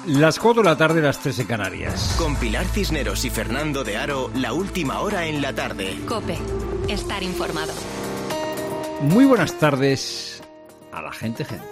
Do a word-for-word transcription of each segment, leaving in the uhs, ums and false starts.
Las cuatro de la tarde, las tres en Canarias. Con Pilar Cisneros y Fernando de Aro, la última hora en la tarde. COPE. Estar informado. Muy buenas tardes a la gente, gente.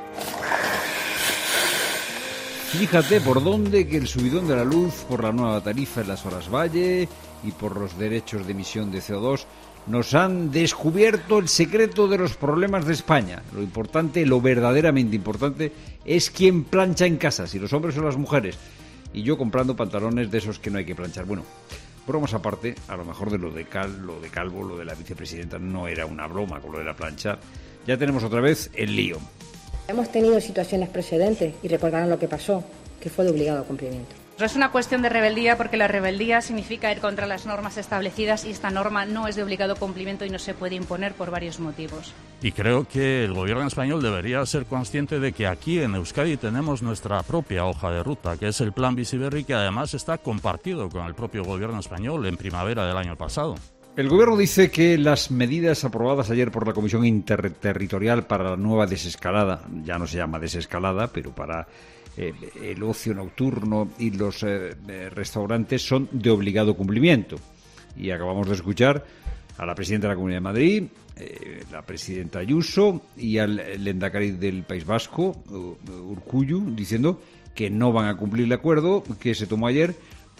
Fíjate por dónde que el subidón de la luz por la nueva tarifa en las horas valle y por los derechos de emisión de C O dos nos han descubierto el secreto de los problemas de España. Lo importante, lo verdaderamente importante, es quién plancha en casa, si los hombres o las mujeres. Y yo comprando pantalones de esos que no hay que planchar. Bueno, bromas aparte, a lo mejor de lo de Cal, lo de Calvo, lo de la vicepresidenta, no era una broma con lo de la plancha. Ya tenemos otra vez el lío. Hemos tenido situaciones precedentes y recordarán lo que pasó, que fue de obligado cumplimiento. Es una cuestión de rebeldía porque la rebeldía significa ir contra las normas establecidas y esta norma no es de obligado cumplimiento y no se puede imponer por varios motivos. Y creo que el gobierno español debería ser consciente de que aquí en Euskadi tenemos nuestra propia hoja de ruta, que es el Plan Bizi Berri, que además está compartido con el propio gobierno español en primavera del año pasado. El gobierno dice que las medidas aprobadas ayer por la Comisión Interterritorial para la nueva desescalada, ya no se llama desescalada, pero para eh, el ocio nocturno y los eh, restaurantes son de obligado cumplimiento. Y acabamos de escuchar a la presidenta de la Comunidad de Madrid, eh, la presidenta Ayuso y al lehendakari del País Vasco, Urkullu, diciendo que no van a cumplir el acuerdo que se tomó ayer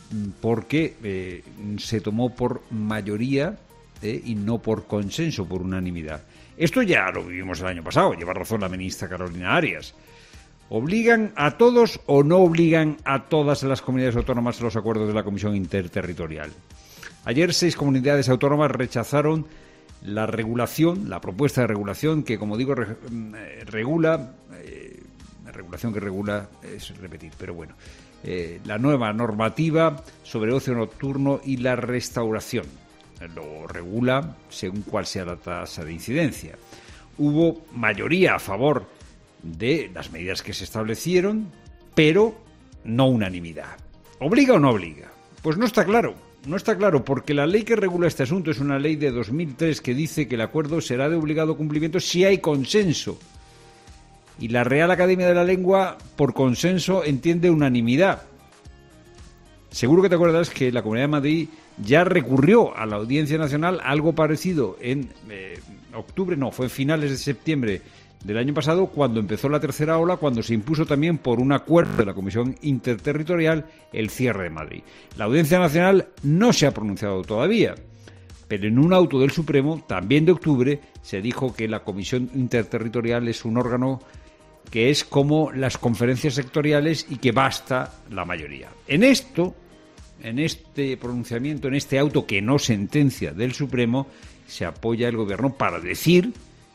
porque eh, se tomó por mayoría eh, y no por consenso, por unanimidad. Esto ya lo vivimos el año pasado, lleva razón la ministra Carolina Arias. ¿Obligan a todos o no obligan a todas las comunidades autónomas a los acuerdos de la Comisión Interterritorial? Ayer seis comunidades autónomas rechazaron la regulación, la propuesta de regulación que, como digo, re, regula, eh, la regulación que regula es repetir, pero bueno, Eh, la nueva normativa sobre ocio nocturno y la restauración. Lo regula según cuál sea la tasa de incidencia. Hubo mayoría a favor de las medidas que se establecieron, pero no unanimidad. ¿Obliga o no obliga? Pues no está claro. No está claro porque la ley que regula este asunto es una ley de dos mil tres que dice que el acuerdo será de obligado cumplimiento si hay consenso. Y la Real Academia de la Lengua, por consenso, entiende unanimidad. Seguro que te acuerdas que la Comunidad de Madrid ya recurrió a la Audiencia Nacional algo parecido en eh, octubre, no, fue en finales de septiembre del año pasado, cuando empezó la tercera ola, cuando se impuso también por un acuerdo de la Comisión Interterritorial el cierre de Madrid. La Audiencia Nacional no se ha pronunciado todavía, pero en un auto del Supremo, también de octubre, se dijo que la Comisión Interterritorial es un órgano que es como las conferencias sectoriales y que basta la mayoría. En esto, en este pronunciamiento, en este auto que no sentencia del Supremo, se apoya el gobierno para decir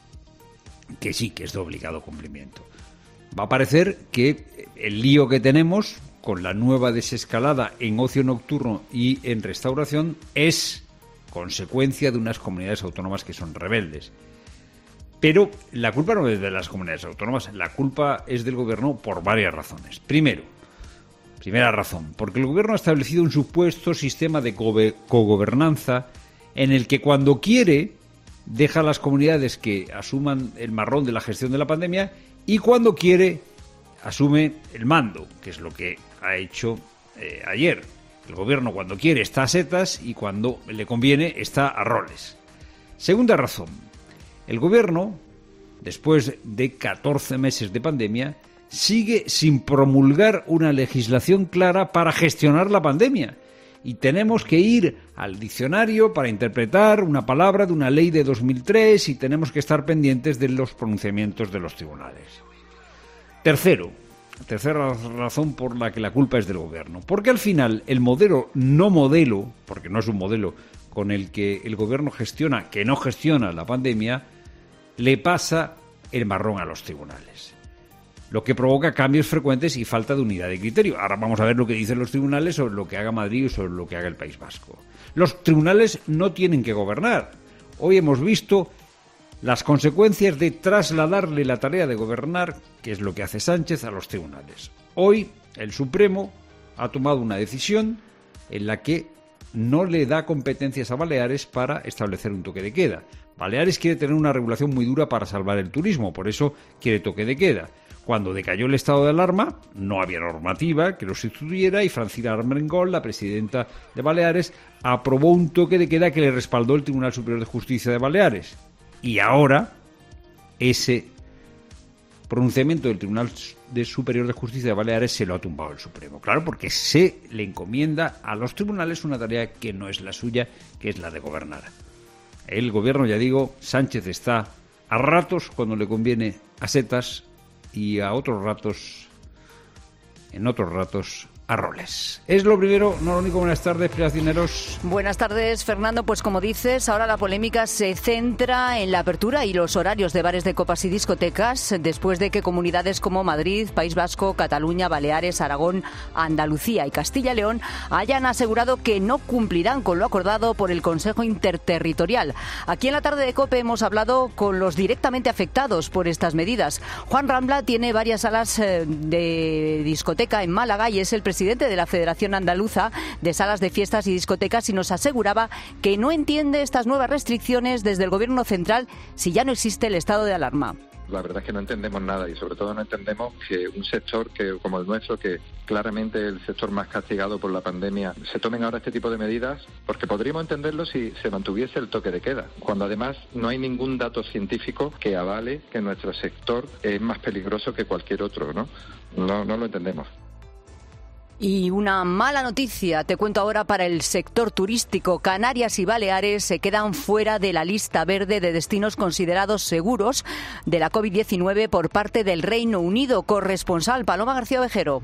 que sí, que es de obligado cumplimiento. Va a parecer que el lío que tenemos con la nueva desescalada en ocio nocturno y en restauración es consecuencia de unas comunidades autónomas que son rebeldes. Pero la culpa no es de las comunidades autónomas, la culpa es del gobierno por varias razones. Primero, primera razón, porque el gobierno ha establecido un supuesto sistema de cogobernanza en el que cuando quiere deja a las comunidades que asuman el marrón de la gestión de la pandemia y cuando quiere asume el mando, que es lo que ha hecho eh, ayer. El gobierno cuando quiere está a setas y cuando le conviene está a roles. Segunda razón. El gobierno, después de catorce meses de pandemia, sigue sin promulgar una legislación clara para gestionar la pandemia. Y tenemos que ir al diccionario para interpretar una palabra de una ley de dos mil tres y tenemos que estar pendientes de los pronunciamientos de los tribunales. Tercero, tercera razón por la que la culpa es del gobierno. Porque al final el modelo no modelo, porque no es un modelo con el que el gobierno gestiona, que no gestiona la pandemia, le pasa el marrón a los tribunales, lo que provoca cambios frecuentes y falta de unidad de criterio. Ahora vamos a ver lo que dicen los tribunales sobre lo que haga Madrid y sobre lo que haga el País Vasco. Los tribunales no tienen que gobernar. Hoy hemos visto las consecuencias de trasladarle la tarea de gobernar, que es lo que hace Sánchez, a los tribunales. Hoy el Supremo ha tomado una decisión en la que no le da competencias a Baleares para establecer un toque de queda. Baleares quiere tener una regulación muy dura para salvar el turismo, por eso quiere toque de queda. Cuando decayó el estado de alarma, no había normativa que lo sustituyera y Francina Armengol, la presidenta de Baleares, aprobó un toque de queda que le respaldó el Tribunal Superior de Justicia de Baleares. Y ahora, ese pronunciamiento del Tribunal Superior de Justicia de Baleares se lo ha tumbado el Supremo. Claro, porque se le encomienda a los tribunales una tarea que no es la suya, que es la de gobernar. El gobierno, ya digo, Sánchez está a ratos cuando le conviene a setas y a otros ratos, en otros ratos, a roles. Es lo primero, no lo único. Buenas tardes, Pilar Cisneros. Buenas tardes, Fernando. Pues como dices, ahora la polémica se centra en la apertura y los horarios de bares de copas y discotecas, después de que comunidades como Madrid, País Vasco, Cataluña, Baleares, Aragón, Andalucía y Castilla y León hayan asegurado que no cumplirán con lo acordado por el Consejo Interterritorial. Aquí en la tarde de COPE hemos hablado con los directamente afectados por estas medidas. Juan Rambla tiene varias salas de discoteca en Málaga y es el presidente presidente de la Federación Andaluza de Salas de Fiestas y Discotecas, y nos aseguraba que no entiende estas nuevas restricciones desde el Gobierno central si ya no existe el estado de alarma. La verdad es que no entendemos nada y sobre todo no entendemos que un sector que como el nuestro, que claramente es el sector más castigado por la pandemia, se tomen ahora este tipo de medidas, porque podríamos entenderlo si se mantuviese el toque de queda, cuando además no hay ningún dato científico que avale que nuestro sector es más peligroso que cualquier otro, ¿no? No, no lo entendemos. Y una mala noticia, te cuento ahora para el sector turístico. Canarias y Baleares se quedan fuera de la lista verde de destinos considerados seguros de la COVID diecinueve por parte del Reino Unido. Corresponsal Paloma García Ovejero.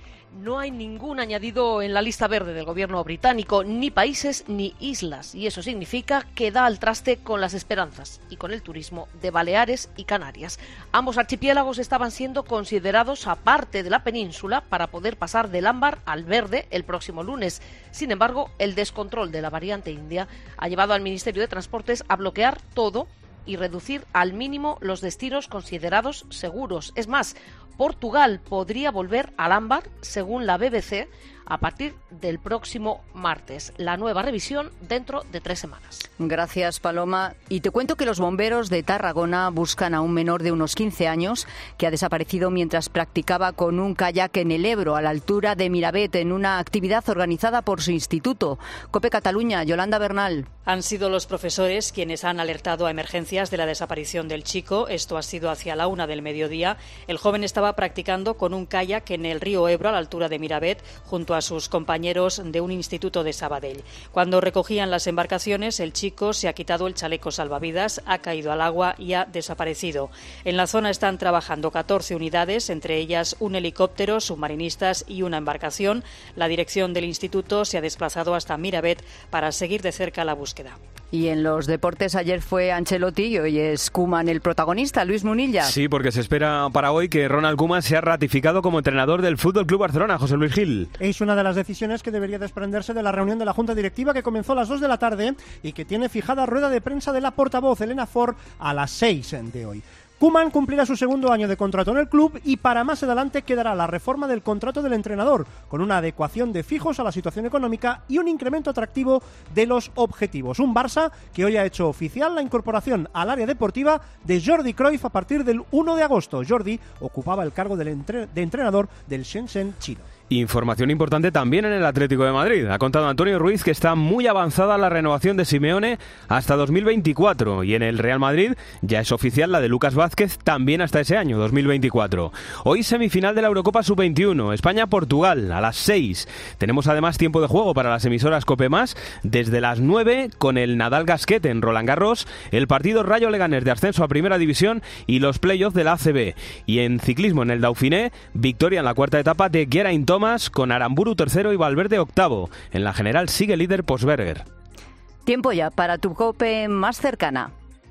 No hay ningún añadido en la lista verde del gobierno británico, ni países ni islas, y eso significa que da al traste con las esperanzas y con el turismo de Baleares y Canarias. Ambos archipiélagos estaban siendo considerados aparte de la península para poder pasar del ámbar al verde el próximo lunes. Sin embargo, el descontrol de la variante india ha llevado al Ministerio de Transportes a bloquear todo y reducir al mínimo los destinos considerados seguros. Es más, Portugal podría volver al ámbar, según la B B C, a partir del próximo martes. La nueva revisión dentro de tres semanas. Gracias, Paloma. Y te cuento que los bomberos de Tarragona buscan a un menor de unos quince años que ha desaparecido mientras practicaba con un kayak en el Ebro, a la altura de Miravet, en una actividad organizada por su instituto. COPE Cataluña, Yolanda Bernal. Han sido los profesores quienes han alertado a emergencias de la desaparición del chico. Esto ha sido hacia la una del mediodía. El joven estaba practicando con un kayak en el río Ebro, a la altura de Miravet, junto a sus compañeros de un instituto de Sabadell. Cuando recogían las embarcaciones, el chico se ha quitado el chaleco salvavidas, ha caído al agua y ha desaparecido. En la zona están trabajando catorce unidades, entre ellas un helicóptero, submarinistas y una embarcación. La dirección del instituto se ha desplazado hasta Miravet para seguir de cerca la búsqueda. Y en los deportes, ayer fue Ancelotti y hoy es Koeman el protagonista. Luis Munilla. Sí, porque se espera para hoy que Ronald Koeman sea ratificado como entrenador del F C Barcelona. José Luis Gil. Es una de las decisiones que debería desprenderse de la reunión de la Junta Directiva, que comenzó a las dos de la tarde y que tiene fijada rueda de prensa de la portavoz Elena Ford a las seis de hoy. Koeman cumplirá su segundo año de contrato en el club y para más adelante quedará la reforma del contrato del entrenador, con una adecuación de fijos a la situación económica y un incremento atractivo de los objetivos. Un Barça que hoy ha hecho oficial la incorporación al área deportiva de Jordi Cruyff a partir del uno de agosto. Jordi ocupaba el cargo del entre- de entrenador del Shenzhen chino. Información importante también en el Atlético de Madrid. Ha contado Antonio Ruiz que está muy avanzada la renovación de Simeone hasta dos mil veinticuatro, y en el Real Madrid ya es oficial la de Lucas Vázquez también hasta ese año, dos mil veinticuatro. Hoy semifinal de la Eurocopa sub veintiuno, España-Portugal a las seis. Tenemos además tiempo de juego para las emisoras COPE Más desde las nueve, con el Nadal Gasquet en Roland Garros, el partido Rayo Leganés de ascenso a Primera División y los playoffs de la A C B. Y en ciclismo en el Dauphiné, victoria en la cuarta etapa de Geraint Thomas, con Aramburu tercero y Valverde octavo. En la general sigue líder Posberger. Tiempo ya para tu COPE más cercana.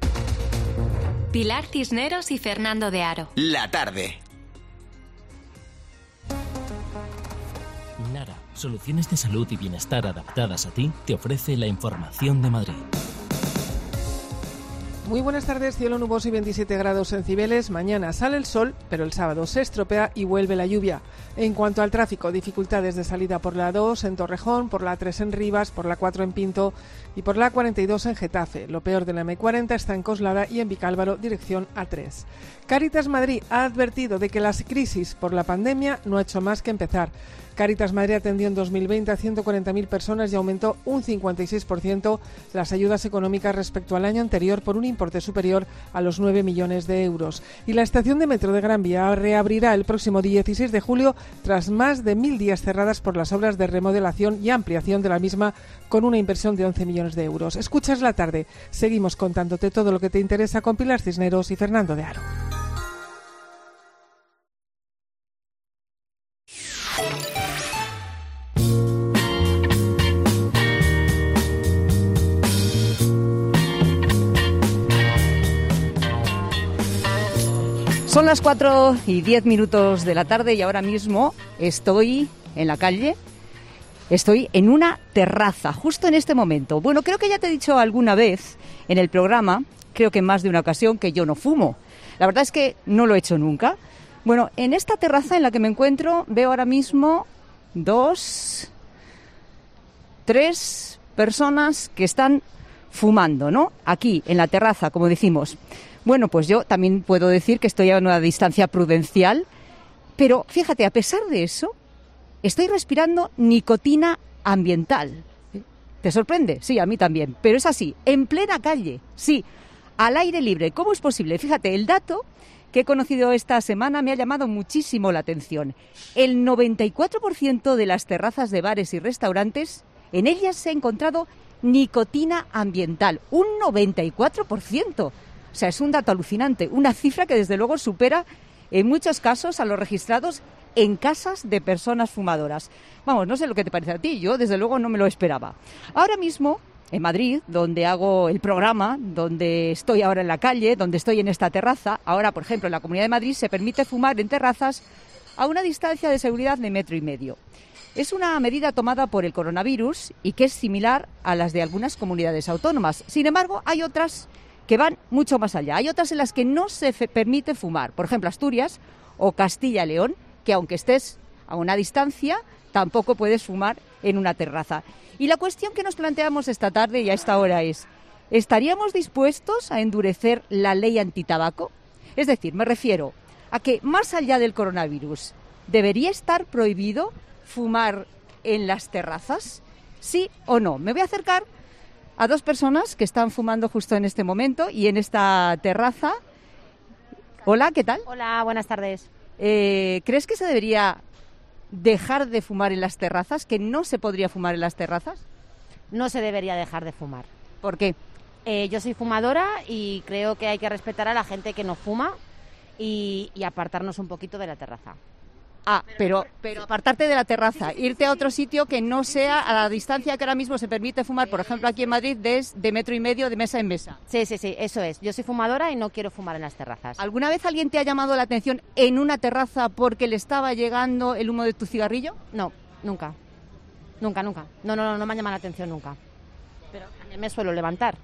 Pilar Cisneros y Fernando de Aro. La tarde. Nara, soluciones de salud y bienestar adaptadas a ti, te ofrece la información de Madrid. Muy buenas tardes, cielo nuboso y veintisiete grados en Cibeles. Mañana sale el sol, pero el sábado se estropea y vuelve la lluvia. En cuanto al tráfico, dificultades de salida por la dos en Torrejón, por la tres en Rivas, por la cuatro en Pinto y por la cuarenta y dos en Getafe. Lo peor de la eme cuarenta está en Coslada y en Vicálvaro, dirección A tres. Cáritas Madrid ha advertido de que la crisis por la pandemia no ha hecho más que empezar. Cáritas Madrid atendió en dos mil veinte a ciento cuarenta mil personas y aumentó un cincuenta y seis por ciento las ayudas económicas respecto al año anterior por un importe superior a los nueve millones de euros. Y la estación de metro de Gran Vía reabrirá el próximo dieciséis de julio tras más de mil días cerradas por las obras de remodelación y ampliación de la misma con una inversión de once millones de euros. Escuchas la tarde. Seguimos contándote todo lo que te interesa con Pilar Cisneros y Fernando de Aro. Son las cuatro y diez minutos de la tarde y ahora mismo estoy en la calle, estoy en una terraza, justo en este momento. Bueno, creo que ya te he dicho alguna vez en el programa, creo que en más de una ocasión, que yo no fumo. La verdad es que no lo he hecho nunca. Bueno, en esta terraza en la que me encuentro veo ahora mismo dos, tres personas que están fumando, ¿no? Aquí, en la terraza, como decimos. Bueno, pues yo también puedo decir que estoy a una distancia prudencial, pero fíjate, a pesar de eso, estoy respirando nicotina ambiental. ¿Te sorprende? Sí, a mí también, pero es así, en plena calle, sí, al aire libre. ¿Cómo es posible? Fíjate, el dato que he conocido esta semana me ha llamado muchísimo la atención. El noventa y cuatro por ciento de las terrazas de bares y restaurantes, en ellas se ha encontrado nicotina ambiental, un noventa y cuatro por ciento. O sea, es un dato alucinante, una cifra que desde luego supera en muchos casos a los registrados en casas de personas fumadoras. Vamos, no sé lo que te parece a ti, yo desde luego no me lo esperaba. Ahora mismo, en Madrid, donde hago el programa, donde estoy ahora en la calle, donde estoy en esta terraza, ahora, por ejemplo, en la Comunidad de Madrid se permite fumar en terrazas a una distancia de seguridad de metro y medio. Es una medida tomada por el coronavirus y que es similar a las de algunas comunidades autónomas. Sin embargo, hay otras que van mucho más allá. Hay otras en las que no se fe- permite fumar. Por ejemplo, Asturias o Castilla y León, que aunque estés a una distancia, tampoco puedes fumar en una terraza. Y la cuestión que nos planteamos esta tarde y a esta hora es, ¿estaríamos dispuestos a endurecer la ley antitabaco? Es decir, me refiero a que, más allá del coronavirus, ¿debería estar prohibido fumar en las terrazas? ¿Sí o no? Me voy a acercar a dos personas que están fumando justo en este momento y en esta terraza. Hola, ¿qué tal? Hola, buenas tardes. Eh, ¿Crees que se debería dejar de fumar en las terrazas? ¿Que no se podría fumar en las terrazas? No se debería dejar de fumar. ¿Por qué? Eh, yo soy fumadora y creo que hay que respetar a la gente que no fuma y, y apartarnos un poquito de la terraza. Ah, pero, pero apartarte de la terraza, irte a otro sitio que no sea a la distancia que ahora mismo se permite fumar, por ejemplo, aquí en Madrid, de, de metro y medio, de mesa en mesa. Sí, sí, sí, eso es. Yo soy fumadora y no quiero fumar en las terrazas. ¿Alguna vez alguien te ha llamado la atención en una terraza porque le estaba llegando el humo de tu cigarrillo? No, nunca. Nunca, nunca. No, no, no, no me ha llamado la atención nunca. Pero también me suelo levantar.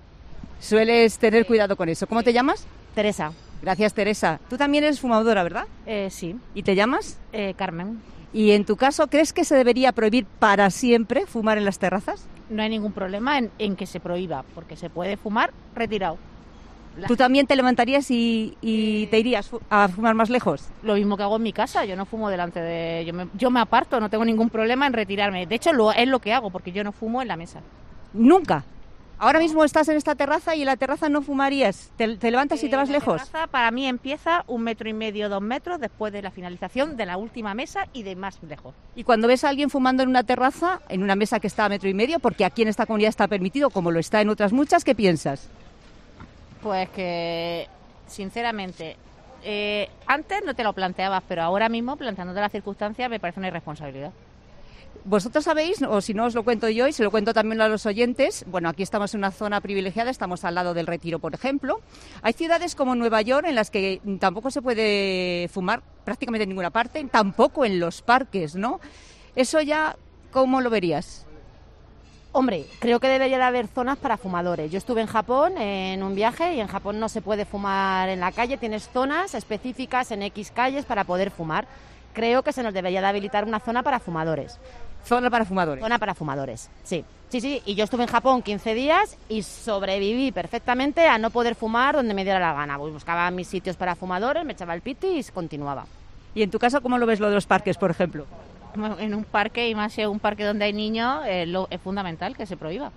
Sueles tener cuidado con eso. ¿Cómo te llamas? Teresa. Gracias, Teresa. Tú también eres fumadora, ¿verdad? Eh, sí. ¿Y te llamas? Eh, Carmen. ¿Y en tu caso crees que se debería prohibir para siempre fumar en las terrazas? No hay ningún problema en, en que se prohíba, porque se puede fumar retirado. La... ¿Tú también te levantarías y, y te irías a fumar más lejos? Lo mismo que hago en mi casa, yo no fumo delante de... Yo me, yo me aparto, no tengo ningún problema en retirarme. De hecho, lo, es lo que hago, porque yo no fumo en la mesa. ¿Nunca? Ahora mismo estás en esta terraza y en la terraza no fumarías. ¿Te, te levantas y te vas la lejos? La terraza para mí empieza un metro y medio, dos metros después de la finalización de la última mesa y de más lejos. Y cuando ves a alguien fumando en una terraza, en una mesa que está a metro y medio, porque aquí en esta comunidad está permitido, como lo está en otras muchas, ¿qué piensas? Pues que, sinceramente, eh, antes no te lo planteabas, pero ahora mismo, planteándote las circunstancias, me parece una irresponsabilidad. Vosotros sabéis, o si no os lo cuento yo y se lo cuento también a los oyentes, bueno, aquí estamos en una zona privilegiada, estamos al lado del Retiro, por ejemplo. Hay ciudades como Nueva York en las que tampoco se puede fumar prácticamente en ninguna parte, tampoco en los parques, ¿no? Eso ya, ¿cómo lo verías? Hombre, creo que debería de haber zonas para fumadores. Yo estuve en Japón en un viaje y en Japón no se puede fumar en la calle. Tienes zonas específicas en X calles para poder fumar. Creo que se nos debería de habilitar una zona para fumadores. Zona para fumadores. Zona para fumadores, sí. Sí, sí, y yo estuve en Japón quince días y sobreviví perfectamente a no poder fumar donde me diera la gana. Buscaba mis sitios para fumadores, me echaba el piti y continuaba. ¿Y en tu caso cómo lo ves lo de los parques, por ejemplo? En un parque, y más en un parque donde hay niños, eh, lo, es fundamental que se prohíba.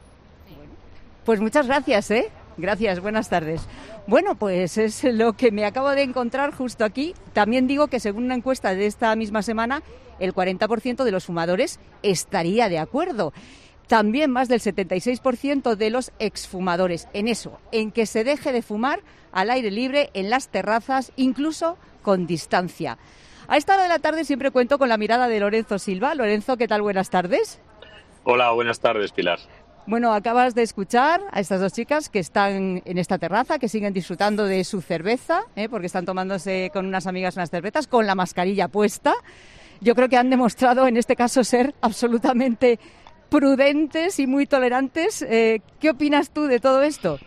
Pues muchas gracias, ¿eh? Gracias, buenas tardes. Bueno, pues es lo que me acabo de encontrar justo aquí. También digo que según una encuesta de esta misma semana, el cuarenta por ciento de los fumadores estaría de acuerdo. También más del setenta y seis por ciento de los exfumadores en eso, en que se deje de fumar al aire libre, en las terrazas, incluso con distancia. A esta hora de la tarde siempre cuento con la mirada de Lorenzo Silva. Lorenzo, ¿qué tal? Buenas tardes. Hola, buenas tardes, Pilar. Bueno, acabas de escuchar a estas dos chicas que están en esta terraza, que siguen disfrutando de su cerveza, ¿eh? porque están tomándose con unas amigas unas cervezas, con la mascarilla puesta. Yo creo que han demostrado en este caso ser absolutamente prudentes y muy tolerantes. Eh, ¿Qué opinas tú de todo esto?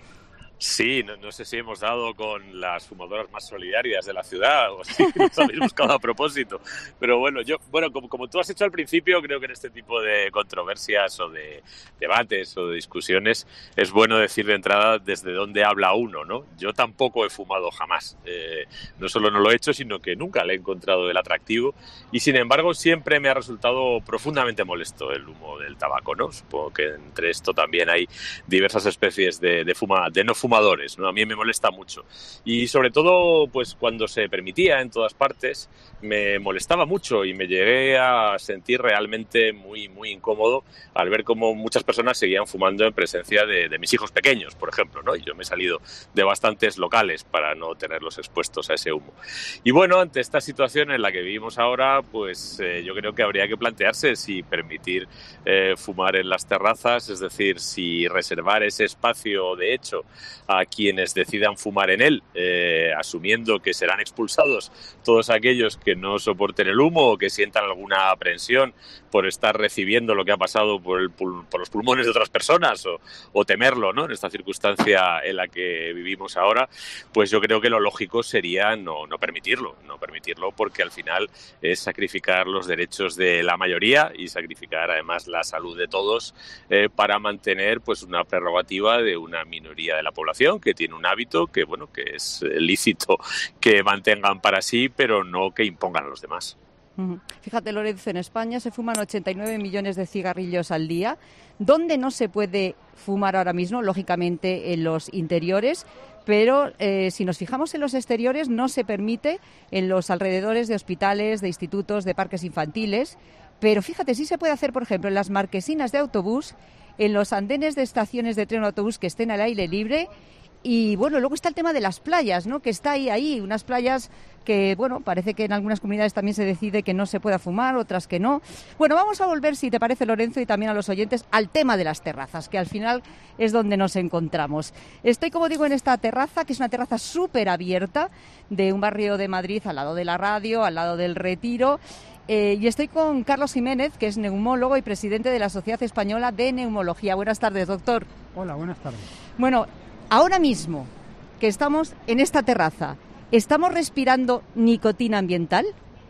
Sí, no, no sé si hemos dado con las fumadoras más solidarias de la ciudad o si nos habéis buscado a propósito. Pero bueno, yo, bueno, como, como tú has hecho al principio, creo que en este tipo de controversias o de debates o de discusiones es bueno decir de entrada desde dónde habla uno, ¿no? Yo tampoco he fumado jamás. Eh, no solo no lo he hecho, sino que nunca le he encontrado el atractivo y sin embargo siempre me ha resultado profundamente molesto el humo del tabaco, ¿no? Supongo que entre esto también hay diversas especies de, de, fuma, de no fumar fumadores, ¿no? A mí me molesta mucho y sobre todo pues cuando se permitía en todas partes me molestaba mucho y me llegué a sentir realmente muy muy incómodo al ver cómo muchas personas seguían fumando en presencia de, de mis hijos pequeños, por ejemplo, ¿no? Y yo me he salido de bastantes locales para no tenerlos expuestos a ese humo. Y bueno, ante esta situación en la que vivimos ahora, pues eh, yo creo que habría que plantearse si permitir eh, fumar en las terrazas, es decir, si reservar ese espacio de hecho a quienes decidan fumar en él, eh, asumiendo que serán expulsados todos aquellos que no soporten el humo o que sientan alguna aprensión por estar recibiendo lo que ha pasado por, el, por los pulmones de otras personas o, o temerlo, ¿no? En esta circunstancia en la que vivimos ahora, pues yo creo que lo lógico sería no, no permitirlo, no permitirlo porque al final es sacrificar los derechos de la mayoría y sacrificar además la salud de todos eh, para mantener pues una prerrogativa de una minoría de la población que tiene un hábito que bueno que es lícito que mantengan para sí, pero no que impongan a los demás. Fíjate, Lorenzo, en España se fuman ochenta y nueve millones de cigarrillos al día. ¿Dónde no se puede fumar ahora mismo? Lógicamente en los interiores, pero eh, si nos fijamos en los exteriores no se permite en los alrededores de hospitales, de institutos, de parques infantiles. Pero fíjate, sí se puede hacer, por ejemplo, en las marquesinas de autobús, en los andenes de estaciones de tren o autobús que estén al aire libre. Y bueno, luego está el tema de las playas, ¿no? Que está ahí, ahí, unas playas que, bueno, parece que en algunas comunidades también se decide que no se pueda fumar, otras que no. Bueno, vamos a volver, si te parece, Lorenzo, y también a los oyentes, al tema de las terrazas, que al final es donde nos encontramos. Estoy, como digo, en esta terraza, que es una terraza súper abierta, de un barrio de Madrid, al lado de la radio, al lado del Retiro. Eh, y estoy con Carlos Jiménez, que es neumólogo y presidente de la Sociedad Española de Neumología. Buenas tardes, doctor. Hola, buenas tardes. Bueno, ahora mismo que estamos en esta terraza, ¿estamos respirando nicotina ambiental?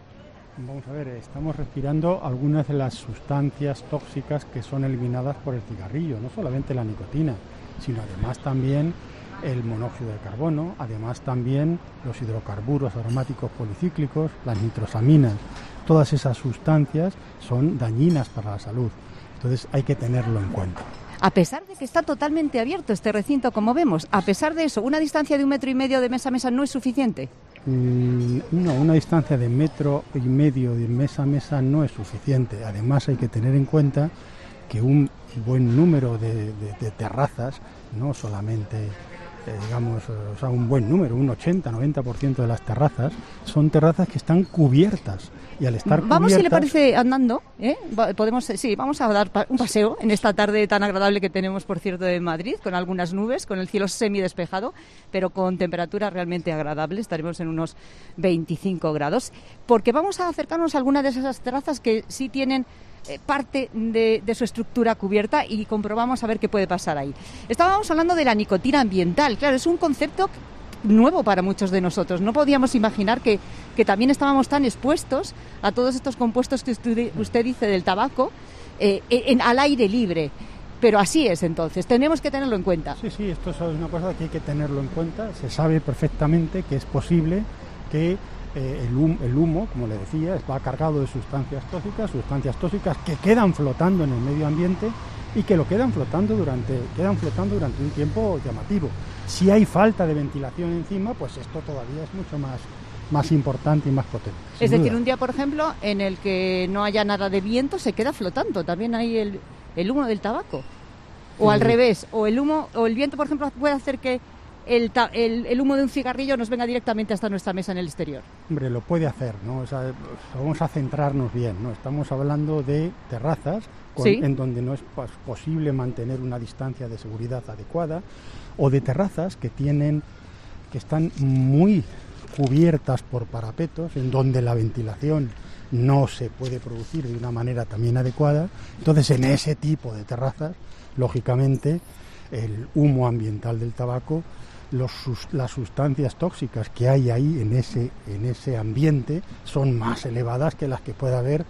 Vamos a ver, estamos respirando algunas de las sustancias tóxicas que son eliminadas por el cigarrillo, no solamente la nicotina, sino además también el monóxido de carbono, además también los hidrocarburos aromáticos policíclicos, las nitrosaminas. Todas esas sustancias son dañinas para la salud, entonces hay que tenerlo en cuenta. A pesar de que está totalmente abierto este recinto, como vemos, a pesar de eso, ¿una distancia de un metro y medio de mesa a mesa no es suficiente? Mm, no, una distancia de metro y medio de mesa a mesa no es suficiente. Además hay que tener en cuenta que un buen número de, de, de terrazas, no solamente, eh, digamos, o sea, un buen número, un ochenta, noventa por ciento de las terrazas, son terrazas que están cubiertas. Y al estar vamos, cubiertas... si le parece, andando, ¿eh? Podemos, sí, vamos a dar un paseo en esta tarde tan agradable que tenemos, por cierto, en Madrid, con algunas nubes, con el cielo semidespejado, pero con temperatura realmente agradable. Estaremos en unos veinticinco grados, porque vamos a acercarnos a algunas de esas terrazas que sí tienen eh, parte de, de su estructura cubierta y comprobamos a ver qué puede pasar ahí. Estábamos hablando de la nicotina ambiental. Claro, es un concepto nuevo para muchos de nosotros. No podíamos imaginar que, que también estábamos tan expuestos a todos estos compuestos que usted, usted dice del tabaco eh, en, al aire libre. Pero así es, entonces, tenemos que tenerlo en cuenta. Sí, sí, esto es una cosa que hay que tenerlo en cuenta. Se sabe perfectamente que es posible que eh, el, hum, el humo, como le decía, está cargado de sustancias tóxicas, sustancias tóxicas que quedan flotando en el medio ambiente y que lo quedan flotando durante, quedan flotando durante un tiempo llamativo. Si hay falta de ventilación encima, pues esto todavía es mucho más, más importante y más potente. Es decir, un día, por ejemplo, en el que no haya nada de viento, se queda flotando también ahí el, el humo del tabaco. O sí. Al revés, o el humo, o el viento, por ejemplo, puede hacer que el, el, el humo de un cigarrillo nos venga directamente hasta nuestra mesa en el exterior. Hombre, lo puede hacer, ¿no? O sea, vamos a centrarnos bien, ¿no? Estamos hablando de terrazas con, ¿sí? en donde no es posible mantener una distancia de seguridad adecuada, o de terrazas que tienen, que están muy cubiertas por parapetos, en donde la ventilación no se puede producir de una manera también adecuada. Entonces, en ese tipo de terrazas, lógicamente, el humo ambiental del tabaco, los, las sustancias tóxicas que hay ahí en ese, en ese ambiente son más elevadas que las que puede haber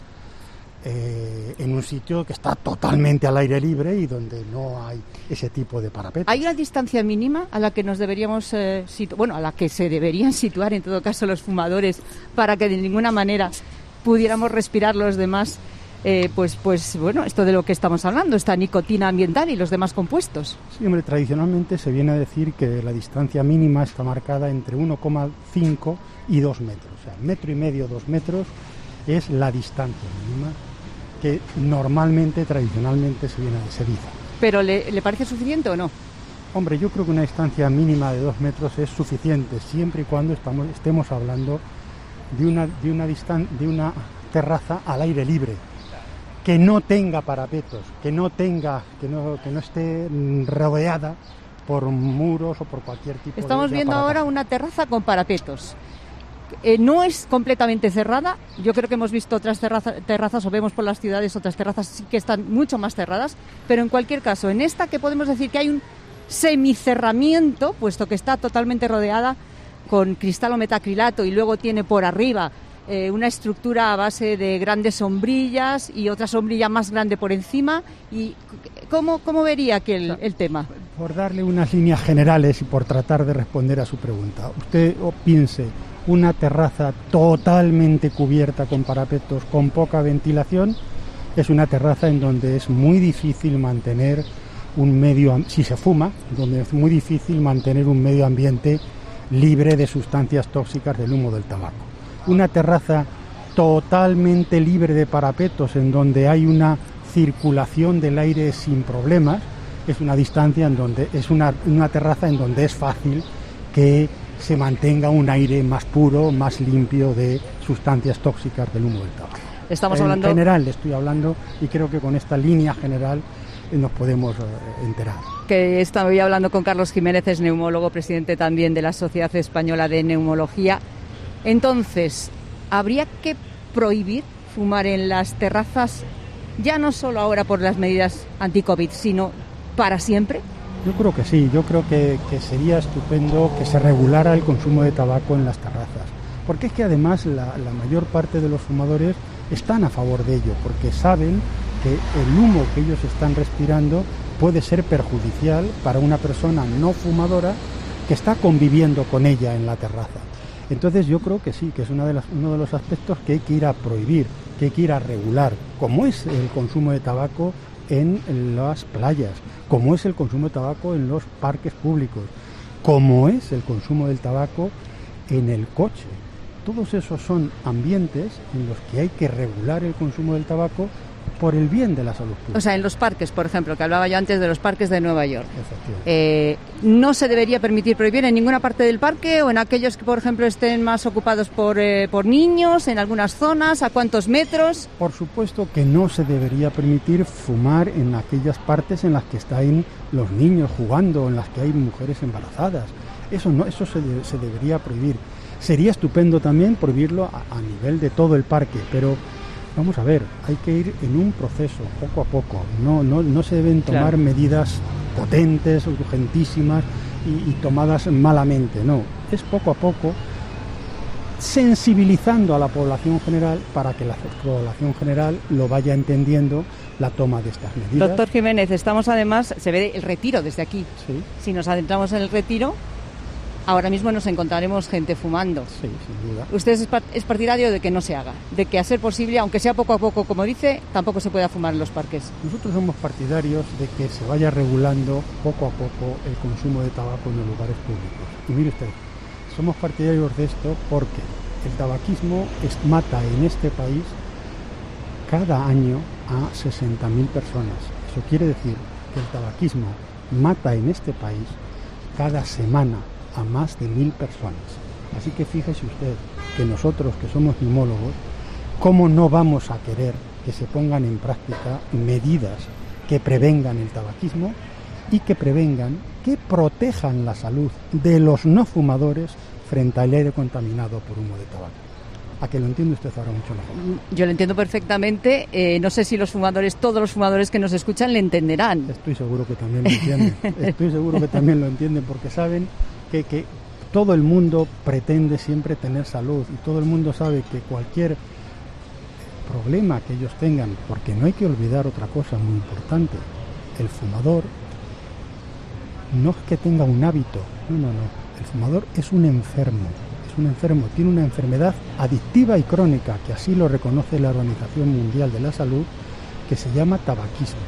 eh, en un sitio que está totalmente al aire libre y donde no hay ese tipo de parapetos. ¿Hay una distancia mínima a la que nos deberíamos eh, situ- bueno, a la que se deberían situar en todo caso los fumadores para que de ninguna manera pudiéramos respirar los demás? Eh, pues, pues bueno, esto de lo que estamos hablando, esta nicotina ambiental y los demás compuestos. Sí, hombre, tradicionalmente se viene a decir que la distancia mínima está marcada entre uno coma cinco y dos metros. O sea, metro y medio, dos metros es la distancia mínima que normalmente, tradicionalmente se viene se dice. ¿Pero le, le parece suficiente o no? Hombre, yo creo que una distancia mínima de dos metros es suficiente, siempre y cuando estamos, estemos hablando de una, de una, distan- de una terraza al aire libre, que no tenga parapetos, que no tenga, que no, que no esté rodeada por muros o por cualquier tipo de... Estamos de viendo aparato. ahora una terraza con parapetos. Eh, no es completamente cerrada. Yo creo que hemos visto otras terraza, terrazas o vemos por las ciudades otras terrazas sí que están mucho más cerradas, pero en cualquier caso, en esta que podemos decir que hay un semicerramiento, puesto que está totalmente rodeada con cristal o metacrilato y luego tiene por arriba Eh, una estructura a base de grandes sombrillas y otra sombrilla más grande por encima. ¿Y cómo, cómo vería aquí el, el tema? Por darle unas líneas generales y por tratar de responder a su pregunta, usted piense una terraza totalmente cubierta con parapetos, con poca ventilación, es una terraza en donde es muy difícil mantener un medio, si se fuma, donde es muy difícil mantener un medio ambiente libre de sustancias tóxicas del humo del tabaco. Una terraza totalmente libre de parapetos en donde hay una circulación del aire sin problemas, es una distancia en donde es una, una terraza en donde es fácil que se mantenga un aire más puro, más limpio de sustancias tóxicas del humo del tabaco. Estamos en hablando... general le estoy hablando y creo que con esta línea general nos podemos eh, enterar. Que estoy hablando con Carlos Jiménez, es neumólogo, presidente también de la Sociedad Española de Neumología. Entonces, ¿habría que prohibir fumar en las terrazas, ya no solo ahora por las medidas anti-COVID, sino para siempre? Yo creo que sí, yo creo que, que sería estupendo que se regulara el consumo de tabaco en las terrazas, porque es que además la, la mayor parte de los fumadores están a favor de ello, porque saben que el humo que ellos están respirando puede ser perjudicial para una persona no fumadora que está conviviendo con ella en la terraza. Entonces yo creo que sí, que es una de las, uno de los aspectos que hay que ir a prohibir, que hay que ir a regular, como es el consumo de tabaco en las playas, como es el consumo de tabaco en los parques públicos, como es el consumo del tabaco en el coche. Todos esos son ambientes en los que hay que regular el consumo del tabaco por el bien de la salud pública. O sea, en los parques, por ejemplo, que hablaba yo antes de los parques de Nueva York. Eh, ¿No se debería permitir prohibir en ninguna parte del parque o en aquellos que, por ejemplo, estén más ocupados por, eh, por niños, en algunas zonas, a cuántos metros? Por supuesto que no se debería permitir fumar en aquellas partes en las que están los niños jugando, en las que hay mujeres embarazadas. Eso, no, eso se, de, se debería prohibir. Sería estupendo también prohibirlo a, a nivel de todo el parque, pero Vamos a ver, hay que ir en un proceso, poco a poco. No, no, no se deben tomar Claro. medidas potentes, urgentísimas y, y tomadas malamente. No, es poco a poco, sensibilizando a la población general para que la población general lo vaya entendiendo, la toma de estas medidas. Doctor Jiménez, estamos además, se ve el retiro desde aquí. Sí. Si nos adentramos en el retiro, ahora mismo nos encontraremos gente fumando. Sí, sin duda. Usted es, par- es partidario de que no se haga, de que a ser posible, aunque sea poco a poco, como dice, tampoco se pueda fumar en los parques. Nosotros somos partidarios de que se vaya regulando poco a poco el consumo de tabaco en los lugares públicos. Y mire usted, somos partidarios de esto porque el tabaquismo es, mata en este país cada año a sesenta mil personas. Eso quiere decir que el tabaquismo mata en este país cada semana a más de mil personas. Así que fíjese usted que nosotros, que somos neumólogos, ¿cómo no vamos a querer que se pongan en práctica medidas que prevengan el tabaquismo y que prevengan, que protejan la salud de los no fumadores frente al aire contaminado por humo de tabaco? ¿A que lo entiende usted ahora mucho mejor? Yo lo entiendo perfectamente. Eh, no sé si los fumadores, todos los fumadores que nos escuchan, le entenderán. Estoy seguro que también lo entienden. Estoy seguro que también lo entienden porque saben que, que todo el mundo pretende siempre tener salud y todo el mundo sabe que cualquier problema que ellos tengan, porque no hay que olvidar otra cosa muy importante, el fumador no es que tenga un hábito, no, no, no, el fumador es un enfermo, es un enfermo, tiene una enfermedad adictiva y crónica, que así lo reconoce la Organización Mundial de la Salud, que se llama tabaquismo.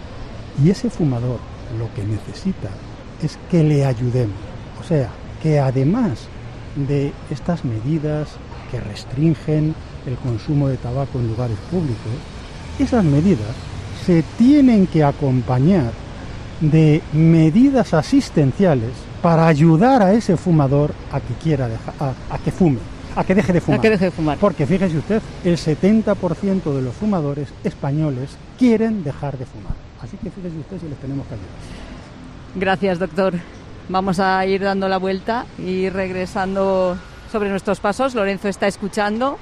Y ese fumador lo que necesita es que le ayudemos, o sea, que además de estas medidas que restringen el consumo de tabaco en lugares públicos, esas medidas se tienen que acompañar de medidas asistenciales para ayudar a ese fumador a que quiera dejar, a, a que fume, a que deje de fumar. A que deje de fumar. Porque fíjese usted, el setenta por ciento de los fumadores españoles quieren dejar de fumar. Así que fíjese usted si les tenemos que ayudar. Gracias, doctor. Vamos a ir dando la vuelta y regresando sobre nuestros pasos. Lorenzo está escuchando.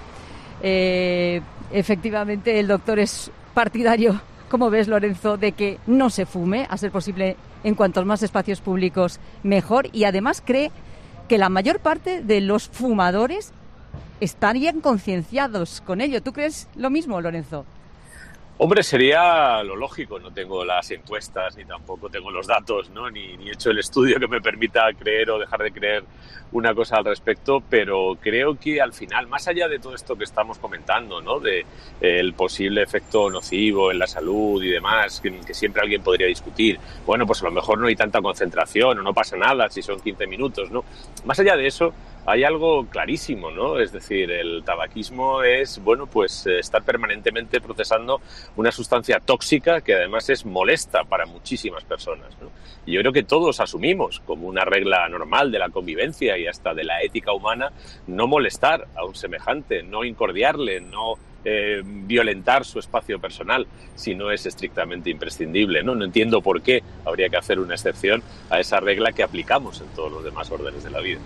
Eh, efectivamente, el doctor es partidario, como ves, Lorenzo, de que no se fume, a ser posible en cuantos más espacios públicos mejor, y además cree que la mayor parte de los fumadores estarían concienciados con ello. ¿Tú crees lo mismo, Lorenzo? Hombre, sería lo lógico. No tengo las encuestas ni tampoco tengo los datos, ¿no? Ni, ni he hecho el estudio que me permita creer o dejar de creer una cosa al respecto, pero creo que al final, más allá de todo esto que estamos comentando, ¿no? De eh, el posible efecto nocivo en la salud y demás, que, que siempre alguien podría discutir, bueno, pues a lo mejor no hay tanta concentración o no pasa nada si son quince minutos, ¿no? Más allá de eso, hay algo clarísimo, ¿no? Es decir, el tabaquismo es, bueno, pues estar permanentemente procesando una sustancia tóxica que además es molesta para muchísimas personas, ¿no? Y yo creo que todos asumimos como una regla normal de la convivencia y hasta de la ética humana no molestar a un semejante, no incordiarle, no eh, violentar su espacio personal si no es estrictamente imprescindible, ¿no? No entiendo por qué habría que hacer una excepción a esa regla que aplicamos en todos los demás órdenes de la vida.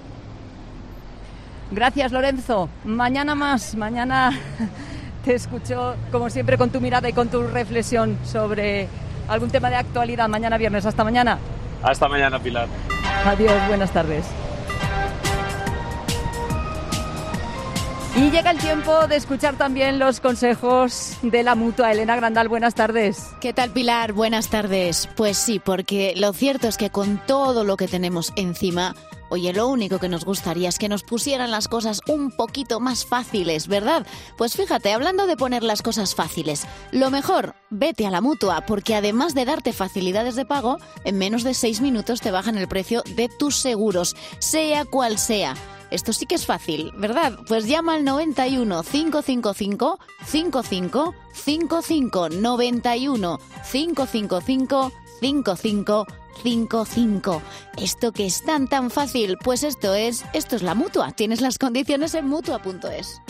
Gracias, Lorenzo. Mañana más, mañana te escucho, como siempre, con tu mirada y con tu reflexión sobre algún tema de actualidad. Mañana viernes. Hasta mañana. Hasta mañana, Pilar. Adiós, buenas tardes. Y llega el tiempo de escuchar también los consejos de la Mutua. Elena Grandal, buenas tardes. ¿Qué tal, Pilar? Buenas tardes. Pues sí, porque lo cierto es que con todo lo que tenemos encima, oye, lo único que nos gustaría es que nos pusieran las cosas un poquito más fáciles, ¿verdad? Pues fíjate, hablando de poner las cosas fáciles, lo mejor, vete a la Mutua, porque además de darte facilidades de pago, en menos de seis minutos te bajan el precio de tus seguros, sea cual sea. Esto sí que es fácil, ¿verdad? Pues llama al noventa y uno, cinco cinco cinco, cinco cinco cinco cinco, noventa y uno, cinco cinco cinco, cinco cinco cinco cinco. Esto que es tan tan fácil, pues esto es, esto es la Mutua. Tienes las condiciones en mutua punto es.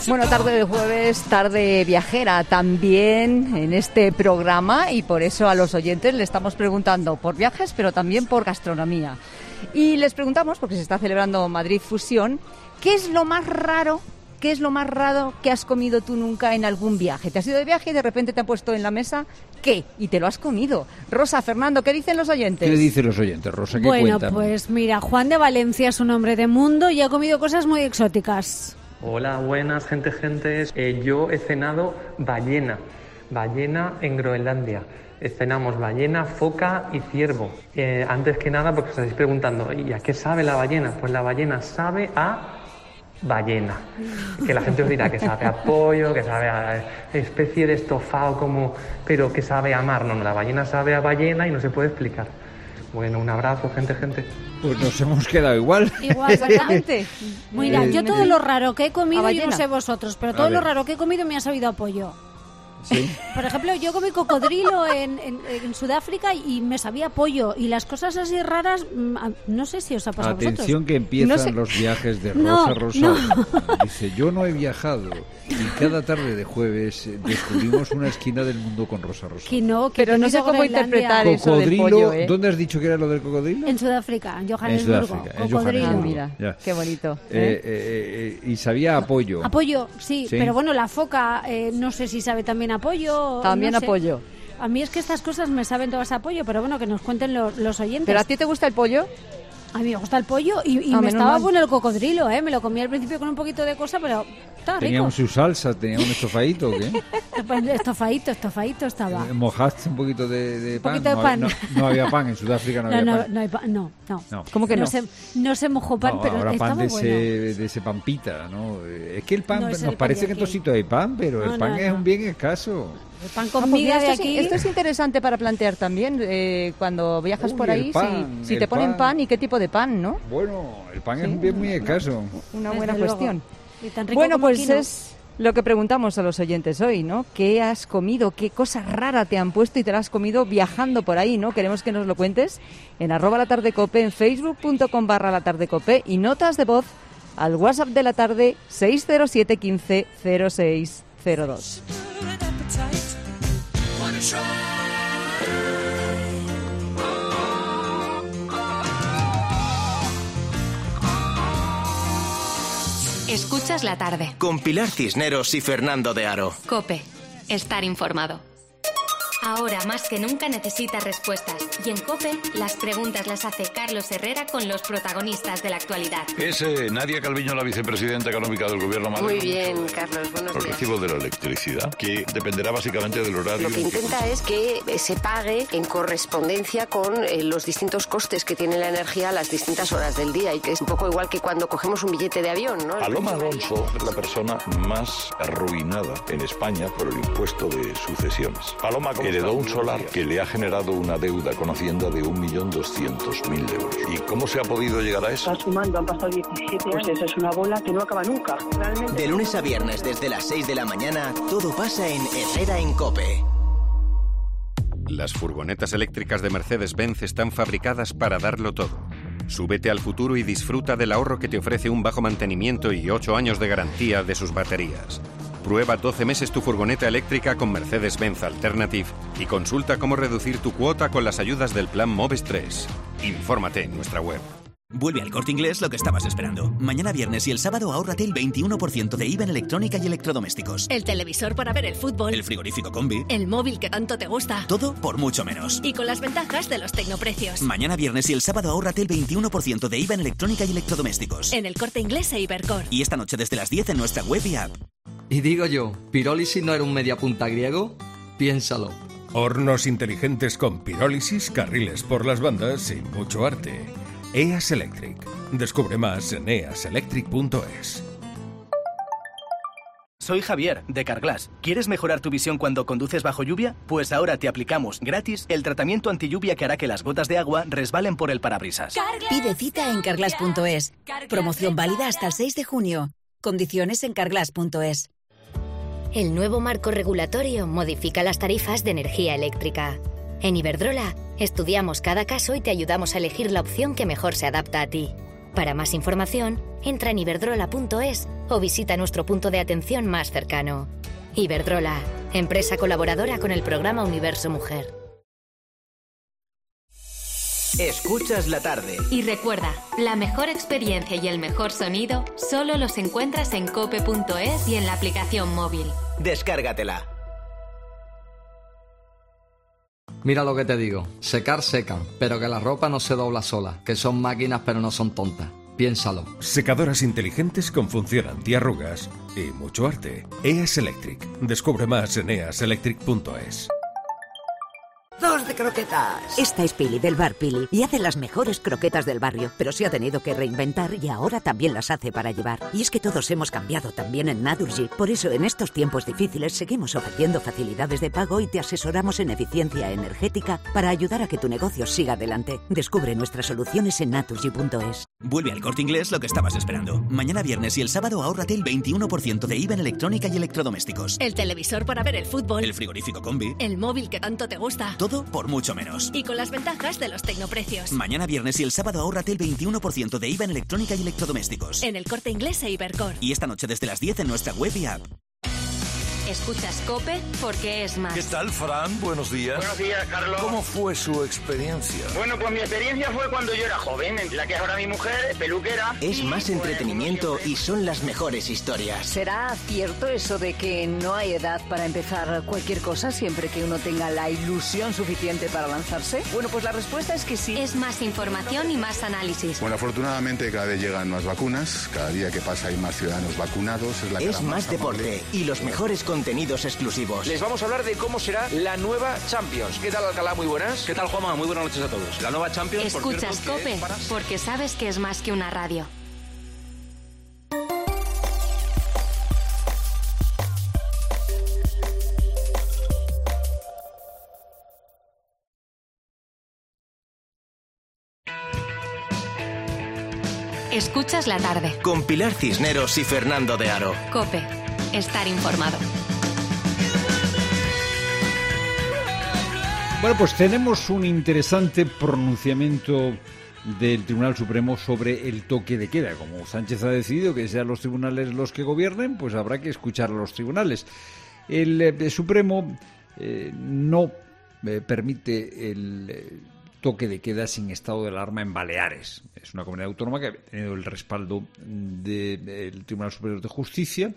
Bueno, tarde de jueves, tarde viajera también en este programa y por eso a los oyentes le estamos preguntando por viajes, pero también por gastronomía. Y les preguntamos, porque se está celebrando Madrid Fusión, ¿qué es lo más raro, qué es lo más raro que has comido tú nunca en algún viaje? ¿Te has ido de viaje y de repente te han puesto en la mesa qué? Y te lo has comido. Rosa, Fernando, ¿qué dicen los oyentes? ¿Qué dicen los oyentes, Rosa? ¿Qué bueno, cuentan? Pues mira, Juan de Valencia es un hombre de mundo y ha comido cosas muy exóticas. Hola, buenas, gente, gente. Eh, yo he cenado ballena, ballena en Groenlandia. Cenamos ballena, foca y ciervo. Eh, antes que nada, porque os estáis preguntando, ¿y a qué sabe la ballena? Pues la ballena sabe a ballena. Que la gente os dirá que sabe a pollo, que sabe a especie de estofado, como, pero que sabe a mar. No, no, la ballena sabe a ballena y no se puede explicar. Bueno, un abrazo, gente, gente. Pues nos hemos quedado igual. Igual, exactamente. Mira, yo todo lo raro que he comido, yo no sé vosotros, pero todo lo raro que he comido me ha sabido a pollo. ¿Sí? Por ejemplo, yo comí cocodrilo en, en, en Sudáfrica y me sabía pollo. Y las cosas así raras, no sé si os ha pasado a vosotros. Atención que empiezan no sé. los viajes de Rosa no, Rosario. No. Dice, yo no he viajado y cada tarde de jueves descubrimos una esquina del mundo con Rosa Rosario. Que no, que Pero no sé cómo interpretar eso del pollo, ¿eh? ¿Dónde has dicho que era lo del cocodrilo? En Sudáfrica, en Johannesburgo. En Sudáfrica, en cocodrilo. Johannesburgo. Mira, ya. Qué bonito. Eh, eh, eh, y sabía a pollo. A pollo, sí, sí, pero bueno, la foca, eh, no sé si sabe también a pollo. También no a sé. pollo. A mí es que estas cosas me saben todas a pollo, pero bueno, que nos cuenten lo, los oyentes. ¿Pero a ti te gusta el pollo? A mí me gusta el pollo y, y Ah, me menos estaba mal. bueno el cocodrilo, ¿eh? Me lo comí al principio con un poquito de cosa, pero estaba ¿Tenía rico. un su salsa? ¿Tenía un estofadito o qué? Estofadito, estofadito estaba. Eh, ¿Mojaste un poquito de, de pan? poquito de no, pan. No, no había pan, en Sudáfrica no, No, había no, pan. no, hay pa- no, no. No. ¿Cómo que no? No se, no se mojó pan, No, pero ahora estaba pan de, bueno. ese, de ese pampita, ¿no? Es que el pan, No, es nos el parece pan que de en todos aquí. sitios hay pan, pero No, el pan no, es no. un bien escaso. El pan Ah, con pues miga mira, de esto, aquí. es, esto es interesante para plantear también eh, cuando viajas Uy, por el ahí, pan, si, si el te ponen pan. pan y qué tipo de pan, ¿no? Bueno, el pan Sí, es un bien muy escaso. Una Desde buena luego. cuestión. Y tan rico Bueno, como pues aquí, ¿no? es lo que preguntamos a los oyentes hoy, ¿no? ¿Qué has comido? ¿Qué cosa rara te han puesto y te la has comido viajando por ahí, ¿no? Queremos que nos lo cuentes en arroba la tarde cope, en facebook.com barra la tarde cope y notas de voz al WhatsApp de la tarde seis cero siete quince cero seis cero dos. Escuchas la tarde. Con Pilar Cisneros y Fernando de Aro. COPE. Estar informado. Ahora más que nunca necesitas respuestas. Y en COPE, las preguntas las hace Carlos Herrera con los protagonistas de la actualidad. Es eh, Nadia Calviño, la vicepresidenta económica del Gobierno Muy madrileño. bien, Carlos, buenos El días. recibo de la electricidad, que dependerá básicamente del horario. Lo que intenta es que eh, se pague en correspondencia con eh, los distintos costes que tiene la energía a las distintas horas del día y que es un poco igual que cuando cogemos un billete de avión, ¿no? Paloma Alonso es la persona más arruinada en España por el impuesto de sucesiones. Paloma heredó un solar que le ha generado una deuda con Hacienda de un millón doscientos mil euros. ¿Y cómo se ha podido llegar a eso? Está sumando, han pasado diecisiete años. Pues eso es una bola que no acaba nunca. Realmente. De lunes a viernes desde las seis de la mañana, todo pasa en Herrera en COPE. Las furgonetas eléctricas de Mercedes-Benz están fabricadas para darlo todo. Súbete al futuro y disfruta del ahorro que te ofrece un bajo mantenimiento y ocho años de garantía de sus baterías. Prueba doce meses tu furgoneta eléctrica con Mercedes-Benz Alternative y consulta cómo reducir tu cuota con las ayudas del plan Moves tres. Infórmate en nuestra web. Vuelve al Corte Inglés lo que estabas esperando. Mañana viernes y el sábado ahórrate el veintiuno por ciento de I V A en electrónica y electrodomésticos. El televisor para ver el fútbol. El frigorífico Combi. El móvil que tanto te gusta. Todo por mucho menos. Y con las ventajas de los tecnoprecios. Mañana viernes y el sábado ahórrate el veintiuno por ciento de I V A en electrónica y electrodomésticos. En el Corte Inglés e Ibercor. Y esta noche desde las diez en nuestra web y app. Y digo yo, ¿pirólisis no era un mediapunta griego? Piénsalo. Hornos inteligentes con pirólisis, carriles por las bandas y mucho arte. E A S Electric. Descubre más en e a s electric punto es. Soy Javier, de Carglass. ¿Quieres mejorar tu visión cuando conduces bajo lluvia? Pues ahora te aplicamos gratis el tratamiento antilluvia que hará que las gotas de agua resbalen por el parabrisas. Pide cita en carglass punto es. Promoción válida hasta el seis de junio. Condiciones en carglass punto es. El nuevo marco regulatorio modifica las tarifas de energía eléctrica. En Iberdrola, estudiamos cada caso y te ayudamos a elegir la opción que mejor se adapta a ti. Para más información, entra en iberdrola punto es o visita nuestro punto de atención más cercano. Iberdrola, empresa colaboradora con el programa Universo Mujer. Escuchas la tarde. Y recuerda, la mejor experiencia y el mejor sonido solo los encuentras en cope punto es y en la aplicación móvil. Descárgatela. Mira lo que te digo, secar secan, pero que la ropa no se dobla sola, que son máquinas pero no son tontas. Piénsalo. Secadoras inteligentes con función antiarrugas y mucho arte. E A S Electric. Descubre más en e a s electric punto es. Dos de croquetas. Esta es Pili del bar Pili y hace las mejores croquetas del barrio, pero se ha tenido que reinventar y ahora también las hace para llevar. Y es que todos hemos cambiado también en Naturgy. Por eso en estos tiempos difíciles seguimos ofreciendo facilidades de pago y te asesoramos en eficiencia energética para ayudar a que tu negocio siga adelante. Descubre nuestras soluciones en naturgy punto es. Vuelve al Corte Inglés lo que estabas esperando. Mañana viernes y el sábado ahórrate el veintiuno por ciento de I V A en electrónica y electrodomésticos. El televisor para ver el fútbol. El frigorífico Combi. El móvil que tanto te gusta. Todo por mucho menos. Y con las ventajas de los tecnoprecios. Mañana viernes y el sábado ahórrate el veintiuno por ciento de I V A en electrónica y electrodomésticos. En el Corte Inglés e Ibercor. Y esta noche desde las diez en nuestra web y app. Escuchas COPE porque es más. ¿Qué tal, Fran? Buenos días. Buenos días, Carlos. ¿Cómo fue su experiencia? Bueno, pues mi experiencia fue cuando yo era joven, en la que es ahora mi mujer, peluquera. Es y, más pues, entretenimiento y son las mejores historias. ¿Será cierto eso de que no hay edad para empezar cualquier cosa siempre que uno tenga la ilusión suficiente para lanzarse? Bueno, pues la respuesta es que sí. Es más información y más análisis. Bueno, afortunadamente cada vez llegan más vacunas, cada día que pasa hay más ciudadanos vacunados. Es, la es más, más deporte y los mejores contenidos exclusivos. Les vamos a hablar de cómo será la nueva Champions. ¿Qué tal, Alcalá? Muy buenas. ¿Qué tal, Juanma? Muy buenas noches a todos. La nueva Champions, Escuchas por cierto, COPE para... porque sabes que es más que una radio. Escuchas la tarde. Con Pilar Cisneros y Fernando de Aro. COPE. Estar informado. Bueno, pues tenemos un interesante pronunciamiento del Tribunal Supremo sobre el toque de queda. Como Sánchez ha decidido que sean los tribunales los que gobiernen, pues habrá que escuchar a los tribunales. El, el Supremo eh, no eh, permite el eh, toque de queda sin estado de alarma en Baleares. Es una comunidad autónoma que ha tenido el respaldo del de, de Tribunal Superior de Justicia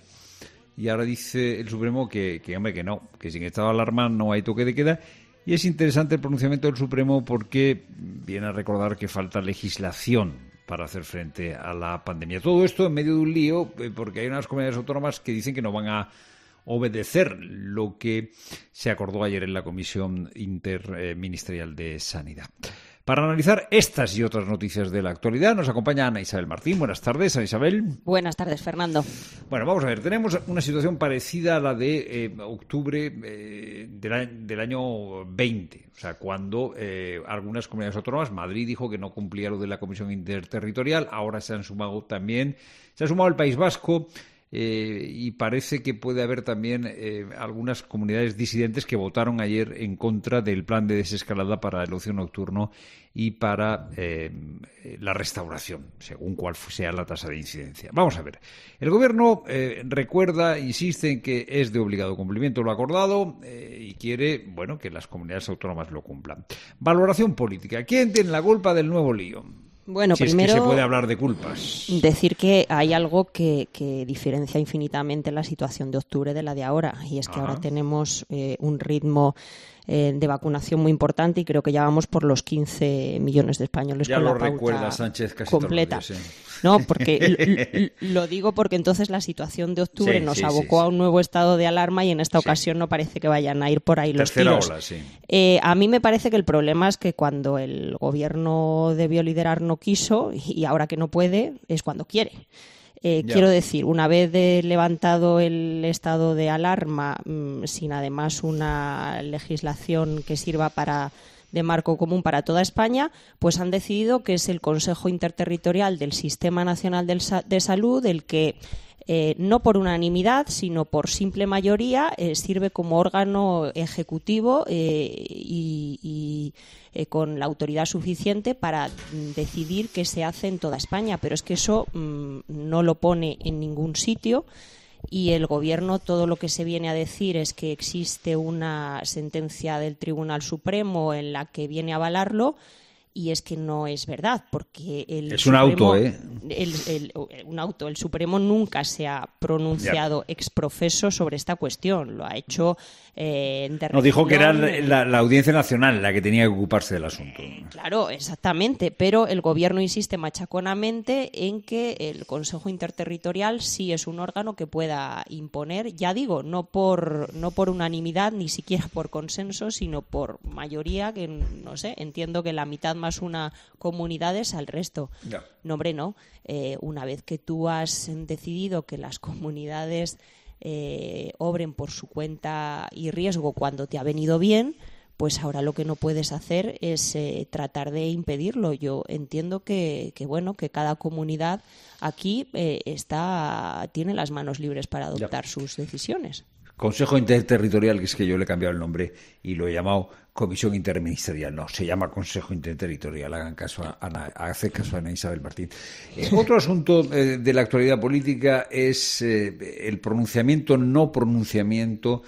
y ahora dice el Supremo que, que, hombre, que no, que sin estado de alarma no hay toque de queda. Y es interesante el pronunciamiento del Supremo porque viene a recordar que falta legislación para hacer frente a la pandemia. Todo esto en medio de un lío, porque hay unas comunidades autónomas que dicen que no van a obedecer lo que se acordó ayer en la Comisión Interministerial de Sanidad. Para analizar estas y otras noticias de la actualidad nos acompaña Ana Isabel Martín. Buenas tardes, Ana Isabel. Buenas tardes, Fernando. Bueno, vamos a ver, tenemos una situación parecida a la de eh, octubre eh, del, del año veinte, o sea, cuando eh, algunas comunidades autónomas, Madrid dijo que no cumplía lo de la Comisión Interterritorial, ahora se han sumado también, se ha sumado el País Vasco, Eh, y parece que puede haber también eh, algunas comunidades disidentes que votaron ayer en contra del plan de desescalada para el ocio nocturno y para eh, la restauración, según cuál sea la tasa de incidencia. Vamos a ver. El Gobierno eh, recuerda, insiste en que es de obligado cumplimiento lo acordado eh, y quiere, bueno, que las comunidades autónomas lo cumplan. Valoración política. ¿Quién tiene la culpa del nuevo lío? Bueno, si primero, es que se puede hablar de culpas. Decir que hay algo que, que diferencia infinitamente la situación de octubre de la de ahora, y es que Ajá. ahora tenemos eh, un ritmo eh, de vacunación muy importante y creo que ya vamos por los quince millones de españoles ya con lo la pauta recuerda Sánchez casi completa. Todos los días, ¿eh? No, porque lo, lo digo porque entonces la situación de octubre sí, nos sí, abocó sí, a un nuevo estado de alarma y en esta sí. ocasión no parece que vayan a ir por ahí los Tercera tiros. Ola, sí. Eh, a mí me parece que el problema es que cuando el gobierno debió liderar no quiso y ahora que no puede es cuando quiere. Eh, quiero decir, una vez de levantado el estado de alarma mmm, sin además una legislación que sirva para de marco común para toda España, pues han decidido que es el Consejo Interterritorial del Sistema Nacional de Salud el que eh, no por unanimidad, sino por simple mayoría, eh, sirve como órgano ejecutivo eh, y, y eh, con la autoridad suficiente para decidir qué se hace en toda España. Pero es que eso mmm, no lo pone en ningún sitio. Y el Gobierno, todo lo que se viene a decir es que existe una sentencia del Tribunal Supremo en la que viene a avalarlo, y es que no es verdad, porque el es un Supremo, auto, ¿eh? El, el, un auto. El Supremo nunca se ha pronunciado yeah. ex profeso sobre esta cuestión. Lo ha hecho eh, de No, dijo que era la, la Audiencia Nacional la que tenía que ocuparse del asunto. Eh, claro, exactamente, pero el Gobierno insiste machaconamente en que el Consejo Interterritorial sí es un órgano que pueda imponer, ya digo, no por no por unanimidad, ni siquiera por consenso, sino por mayoría, que no sé, entiendo que la mitad más una comunidad es al resto. Yeah. No, hombre, no. Eh, una vez que tú has decidido que las comunidades eh, obren por su cuenta y riesgo cuando te ha venido bien, pues ahora lo que no puedes hacer es eh, tratar de impedirlo. Yo entiendo que, que bueno, que cada comunidad aquí eh, está tiene las manos libres para adoptar yeah. sus decisiones. Consejo Interterritorial, que es que yo le he cambiado el nombre y lo he llamado Comisión Interministerial. No, se llama Consejo Interterritorial. Hagan caso a Ana, hace caso a Ana Isabel Martín. Eh, otro asunto eh, de la actualidad política es eh, el pronunciamiento, no pronunciamiento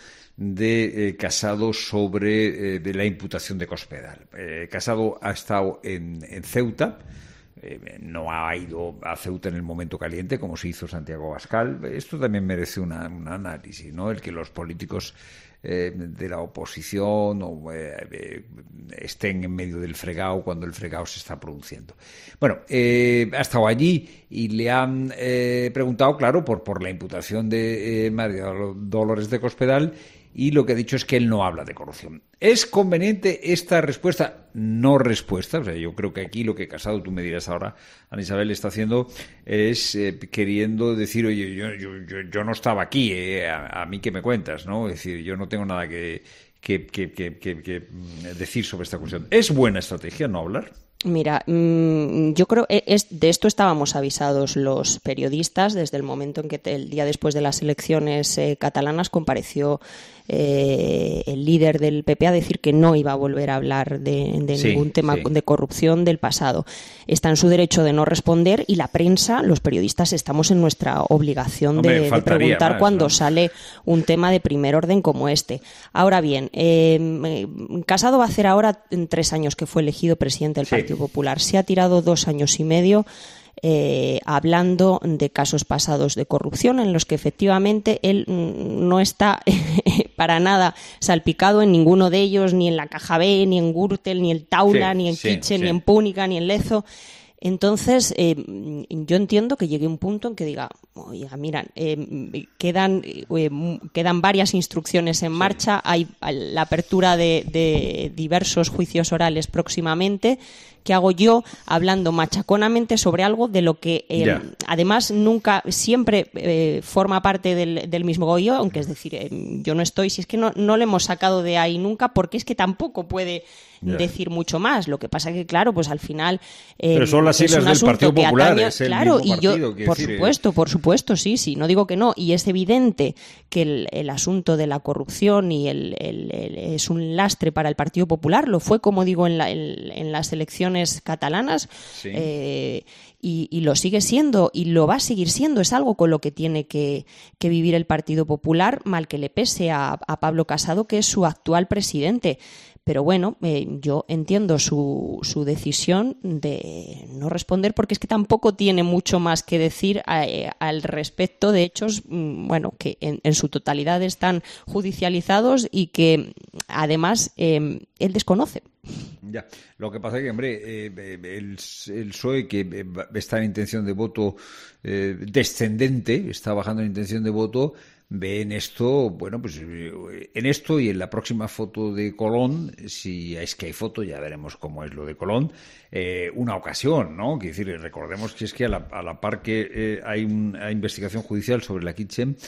de eh, Casado sobre eh, de la imputación de Cospedal. Eh, Casado ha estado en, en Ceuta. Eh, no ha ido a Ceuta en el momento caliente como se hizo Santiago Abascal. Esto también merece una, un análisis, ¿no? El que los políticos eh, de la oposición o, eh, eh, estén en medio del fregado cuando el fregado se está produciendo. Bueno, eh, ha estado allí y le han eh, preguntado, claro, por, por la imputación de eh, María Dolores de Cospedal, y lo que ha dicho es que él no habla de corrupción. ¿Es conveniente esta respuesta? No respuesta. O sea, yo creo que aquí lo que Casado, tú me dirás ahora, Ana Isabel, está haciendo es eh, queriendo decir, oye, yo, yo, yo, yo no estaba aquí, eh, a, a mí que me cuentas, ¿no? Es decir, yo no tengo nada que, que, que, que, que, que decir sobre esta cuestión. ¿Es buena estrategia no hablar? Mira, mmm, yo creo que es, de esto estábamos avisados los periodistas desde el momento en que te, el día después de las elecciones eh, catalanas compareció eh, el líder del P P a decir que no iba a volver a hablar de, de sí, ningún tema sí. de corrupción del pasado. Está en su derecho de no responder, y la prensa, los periodistas, estamos en nuestra obligación Hombre, de, de preguntar más, cuando ¿no? sale un tema de primer orden como este. Ahora bien, eh, Casado va a hacer ahora tres años que fue elegido presidente del sí. Partido Popular. Se ha tirado dos años y medio eh, hablando de casos pasados de corrupción en los que efectivamente él no está para nada salpicado en ninguno de ellos, ni en la Caja B, ni en Gürtel, ni en Taula, sí, ni en sí, Kitchen, sí. ni en Púnica, ni en Lezo. Entonces, eh, yo entiendo que llegue un punto en que diga, oiga, mira, eh, quedan, eh, quedan varias instrucciones en marcha, sí. hay la apertura de, de diversos juicios orales próximamente. ¿Qué hago yo hablando machaconamente sobre algo de lo que eh, yeah. además nunca, siempre eh, forma parte del, del mismo goyo? Aunque es decir, eh, yo no estoy, si es que no, no le hemos sacado de ahí nunca, porque es que tampoco puede yeah. decir mucho más. Lo que pasa que, claro, pues al final eh, pero son las siglas del Partido Popular, atañe, es el claro, mismo y yo, partido, por decir, supuesto, eh. por supuesto, sí, sí, no digo que no, y es evidente que el, el asunto de la corrupción y el, el, el, es un lastre para el Partido Popular. Lo fue, como digo, en, la, en, en las elecciones catalanas sí. eh, y, y lo sigue siendo y lo va a seguir siendo. Es algo con lo que tiene que, que vivir el Partido Popular, mal que le pese a, a Pablo Casado, que es su actual presidente. Pero bueno, eh, yo entiendo su, su decisión de no responder, porque es que tampoco tiene mucho más que decir a, eh, al respecto de hechos, mm, bueno, que en, en su totalidad están judicializados y que además eh, él desconoce. Ya, lo que pasa es que, hombre, eh, el, el P S O E, que está en intención de voto eh, descendente, está bajando en intención de voto, ve en esto, bueno, pues en esto y en la próxima foto de Colón, si es que hay foto, ya veremos cómo es lo de Colón, eh, una ocasión, ¿no? Quiero decir, recordemos que es que a la, a la par que eh, hay una investigación judicial sobre la Kitchen,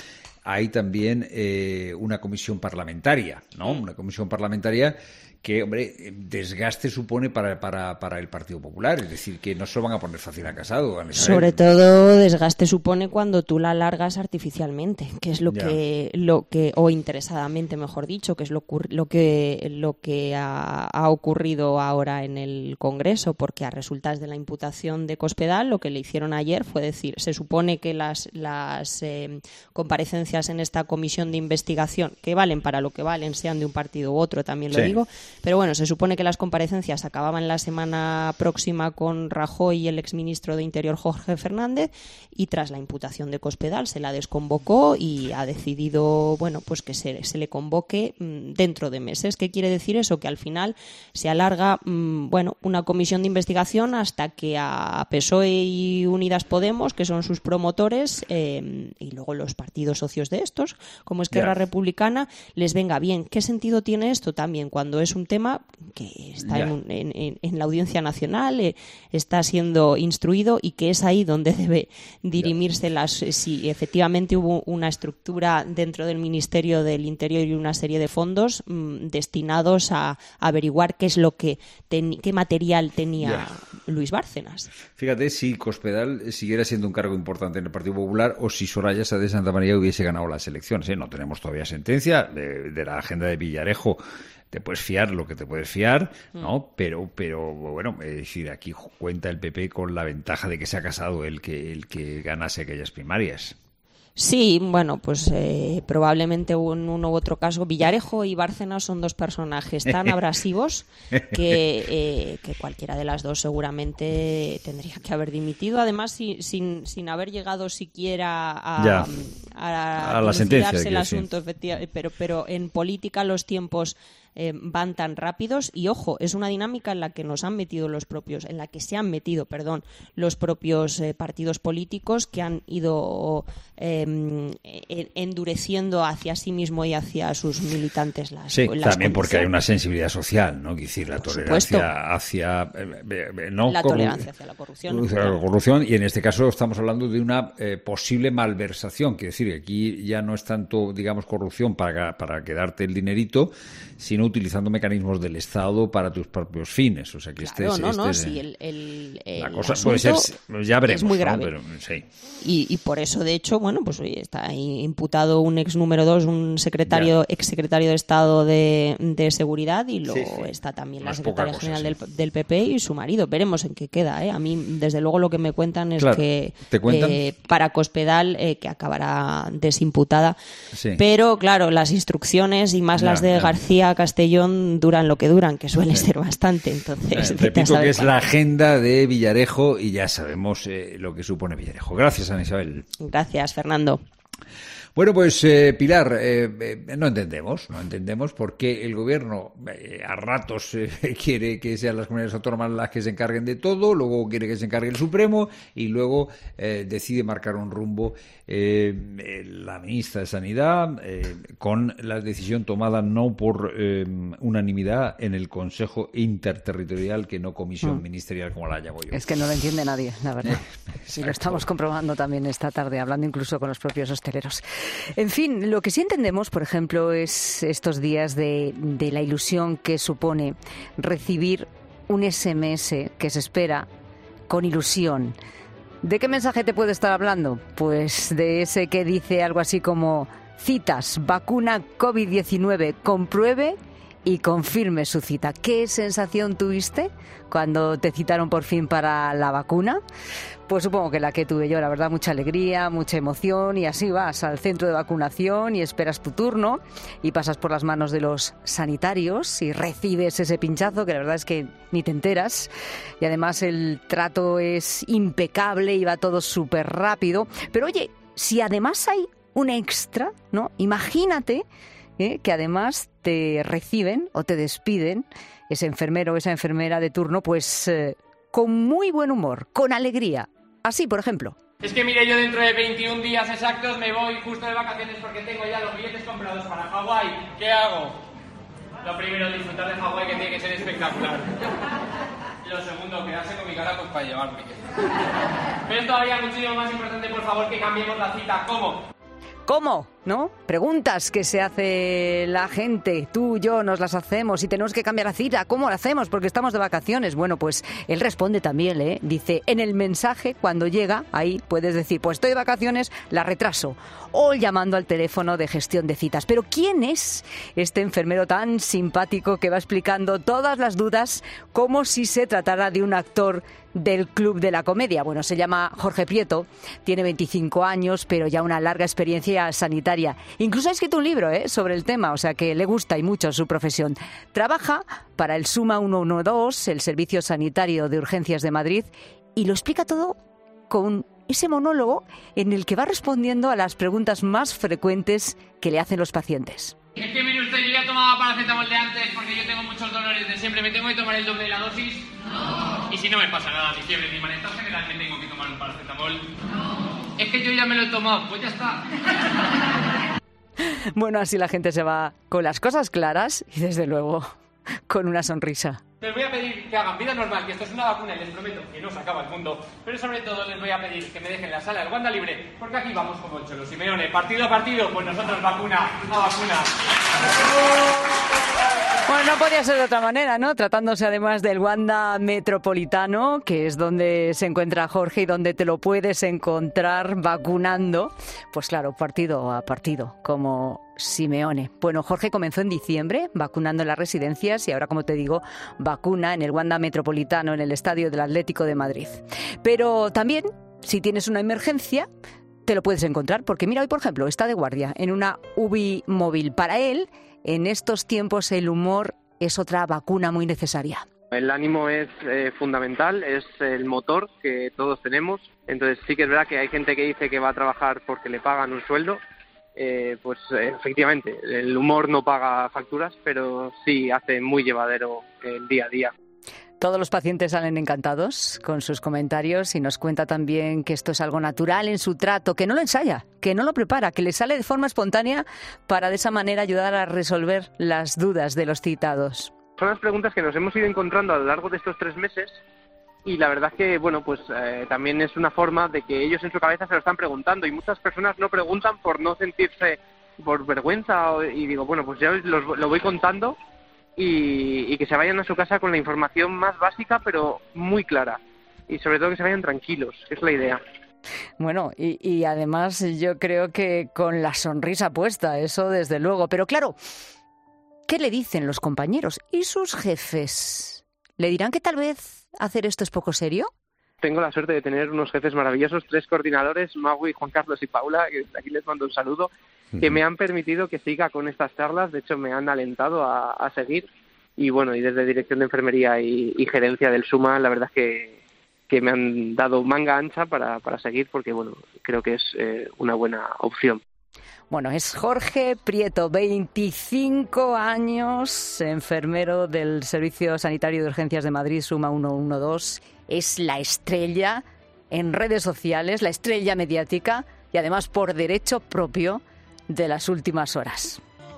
hay también eh, una comisión parlamentaria, ¿no? Una comisión parlamentaria que, hombre, desgaste supone para, para, para el Partido Popular, es decir, que no se lo van a poner fácil a Casado. A Sobre todo desgaste supone cuando tú la alargas artificialmente, que es lo ya. que, lo que, o interesadamente, mejor dicho, que es lo, lo que, lo que ha, ha ocurrido ahora en el Congreso, porque a resultas de la imputación de Cospedal, lo que le hicieron ayer fue decir, se supone que las, las eh, comparecencias en esta comisión de investigación, que valen para lo que valen, sean de un partido u otro, también lo sí. digo, pero bueno, se supone que las comparecencias acababan la semana próxima con Rajoy y el exministro de Interior Jorge Fernández, y tras la imputación de Cospedal se la desconvocó y ha decidido, bueno, pues que se, se le convoque mmm, dentro de meses. ¿Qué quiere decir eso? Que al final se alarga, mmm, bueno, una comisión de investigación hasta que a P S O E y Unidas Podemos, que son sus promotores, eh, y luego los partidos socios de estos, como Esquerra yeah. Republicana, les venga bien. ¿Qué sentido tiene esto también cuando es un tema que está yeah. en, en, en la Audiencia Nacional, eh, está siendo instruido y que es ahí donde debe dirimirse yeah. las, si efectivamente hubo una estructura dentro del Ministerio del Interior y una serie de fondos mmm, destinados a, a averiguar qué es lo que ten, qué material tenía yeah. Luis Bárcenas? Fíjate si Cospedal siguiera siendo un cargo importante en el Partido Popular o si Soraya Sáez de Santa María hubiese ganado las elecciones, ¿eh? No tenemos todavía sentencia de, de la agenda de Villarejo. Te puedes fiar lo que te puedes fiar, ¿no? Mm. Pero, pero bueno, es decir, aquí cuenta el P P con la ventaja de que se ha Casado el que el que ganase aquellas primarias. Sí, bueno, pues eh, probablemente en uno u otro caso. Villarejo y Bárcenas son dos personajes tan abrasivos que, eh, que cualquiera de las dos seguramente tendría que haber dimitido. Además, si, sin, sin haber llegado siquiera a, ya, a, a la sentencia. El asunto, sí. pero, pero en política los tiempos Eh, van tan rápidos y ojo, es una dinámica en la que nos han metido los propios, en la que se han metido, perdón, los propios eh, partidos políticos que han ido eh, endureciendo hacia sí mismo y hacia sus militantes las Sí, las también porque hay una sensibilidad social, ¿no? Quiero decir, la Por tolerancia supuesto. hacia eh, no la tolerancia hacia la corrupción, hacia la corrupción y en este caso estamos hablando de una eh, posible malversación, quiero decir, aquí ya no es tanto, digamos, corrupción para para quedarte el dinerito, sino utilizando mecanismos del Estado para tus propios fines. O sea que claro, este, no, este no, es, sí, el, el, el la cosa puede ser, ya veremos, es muy grave. ¿no? Pero, sí. y, y por eso, de hecho, bueno, pues oye, está ahí imputado un ex número dos, un secretario, ya. ex secretario de Estado de, de Seguridad, y luego sí, sí. está también no la secretaria cosa, general sí. del, del P P y su marido. Veremos en qué queda, ¿eh? A mí, desde luego, lo que me cuentan es claro. que ¿Te cuentan? Eh, para Cospedal, eh, que acabará desimputada. Sí. Pero, claro, las instrucciones y más ya, las de ya. García Castellón duran lo que duran, que suele ser bastante. Entonces, eh, repito que es cuál. La agenda de Villarejo y ya sabemos eh, lo que supone Villarejo. Gracias, Ana Isabel. Gracias, Fernando. Bueno, pues eh, Pilar, eh, eh, no entendemos, no entendemos por qué el gobierno eh, a ratos eh, quiere que sean las comunidades autónomas las que se encarguen de todo, luego quiere que se encargue el Supremo y luego eh, decide marcar un rumbo eh, la ministra de Sanidad eh, con la decisión tomada no por eh, unanimidad en el Consejo Interterritorial, que no comisión mm. ministerial como la llamo yo. Es que no lo entiende nadie, la verdad. Y lo estamos comprobando también esta tarde, hablando incluso con los propios hosteleros. En fin, lo que sí entendemos, por ejemplo, es estos días de, de la ilusión que supone recibir un ese eme ese que se espera con ilusión. ¿De qué mensaje te puede estar hablando? Pues de ese que dice algo así como: citas, vacuna covid diecinueve, compruebe y confirme su cita. ¿Qué sensación tuviste cuando te citaron por fin para la vacuna? Pues supongo que la que tuve yo, la verdad, mucha alegría, mucha emoción, y así vas al centro de vacunación y esperas tu turno y pasas por las manos de los sanitarios y recibes ese pinchazo que la verdad es que ni te enteras, y además el trato es impecable y va todo súper rápido. Pero oye, si además hay un extra, ¿no? Imagínate ¿eh? que además te reciben o te despiden ese enfermero o esa enfermera de turno, pues eh, con muy buen humor, con alegría. Así, por ejemplo. Es que mire, yo dentro de veintiún días exactos me voy justo de vacaciones porque tengo ya los billetes comprados para Hawái. ¿Qué hago? Lo primero, disfrutar de Hawái, que tiene que ser espectacular. Lo segundo, quedarse con mi cara pues para llevarme. Pero es todavía muchísimo más importante, por favor, que cambiemos la cita. ¿Cómo? ¿Cómo? ¿no? Preguntas que se hace la gente, tú, yo, nos las hacemos y tenemos que cambiar la cita. ¿Cómo lo hacemos? Porque estamos de vacaciones. Bueno, pues él responde también, ¿eh? Dice, en el mensaje, cuando llega, ahí puedes decir, pues estoy de vacaciones, la retraso. O llamando al teléfono de gestión de citas. Pero ¿quién es este enfermero tan simpático que va explicando todas las dudas como si se tratara de un actor del Club de la Comedia? Bueno, se llama Jorge Prieto, tiene veinticinco años, pero ya una larga experiencia sanitaria. Incluso ha escrito un libro ¿eh? sobre el tema, o sea que le gusta y mucho su profesión. Trabaja para el SUMA ciento doce, el Servicio Sanitario de Urgencias de Madrid, y lo explica todo con ese monólogo en el que va respondiendo a las preguntas más frecuentes que le hacen los pacientes. Es que mire usted, yo ya tomaba paracetamol de antes porque yo tengo muchos dolores de siempre. ¿Me tengo que tomar el doble de la dosis? No. Y si no me pasa nada, ni fiebre ni malestar general, ¿me tengo que tomar un paracetamol? No. Es que yo ya me lo he tomado, pues ya está. Bueno, así la gente se va con las cosas claras y desde luego con una sonrisa. Les voy a pedir que hagan vida normal, que esto es una vacuna y les prometo que no se acaba el mundo. Pero sobre todo les voy a pedir que me dejen la sala del Wanda libre, porque aquí vamos como el Cholo Simeone, partido a partido, pues nosotros vacuna a vacuna. Bueno, no podía ser de otra manera, ¿no? Tratándose además del Wanda Metropolitano, que es donde se encuentra Jorge y donde te lo puedes encontrar vacunando. Pues claro, partido a partido, como Simeone. Bueno, Jorge comenzó en diciembre vacunando en las residencias y ahora, como te digo, vacuna en el Wanda Metropolitano, en el estadio del Atlético de Madrid. Pero también, si tienes una emergencia, te lo puedes encontrar, porque mira, hoy, por ejemplo, está de guardia en una U B I móvil. Para él, en estos tiempos, el humor es otra vacuna muy necesaria. El ánimo es eh, fundamental, es el motor que todos tenemos. Entonces sí que es verdad que hay gente que dice que va a trabajar porque le pagan un sueldo. Eh, pues eh, efectivamente, el humor no paga facturas, pero sí hace muy llevadero el día a día. Todos los pacientes salen encantados con sus comentarios y nos cuenta también que esto es algo natural en su trato, que no lo ensaya, que no lo prepara, que le sale de forma espontánea para de esa manera ayudar a resolver las dudas de los citados. Son las preguntas que nos hemos ido encontrando a lo largo de estos tres meses y la verdad es que, bueno, pues eh, también es una forma de que ellos en su cabeza se lo están preguntando y muchas personas no preguntan por no sentirse por vergüenza y digo, bueno, pues ya los, lo voy contando y, y que se vayan a su casa con la información más básica pero muy clara y sobre todo que se vayan tranquilos, que es la idea. Bueno, y, y además yo creo que con la sonrisa puesta, eso desde luego, pero claro, ¿qué le dicen los compañeros y sus jefes? ¿Le dirán que tal vez hacer esto es poco serio? Tengo la suerte de tener unos jefes maravillosos, tres coordinadores, Magui, Juan Carlos y Paula, que aquí les mando un saludo, que me han permitido que siga con estas charlas, de hecho me han alentado a, a seguir y bueno, y desde Dirección de Enfermería y, y Gerencia del SUMA, la verdad es que, que me han dado manga ancha para, para seguir porque bueno, creo que es eh, una buena opción. Bueno, es Jorge Prieto, veinticinco años, enfermero del Servicio Sanitario de Urgencias de Madrid, SUMA ciento doce. Es la estrella en redes sociales, la estrella mediática y además por derecho propio de las últimas horas.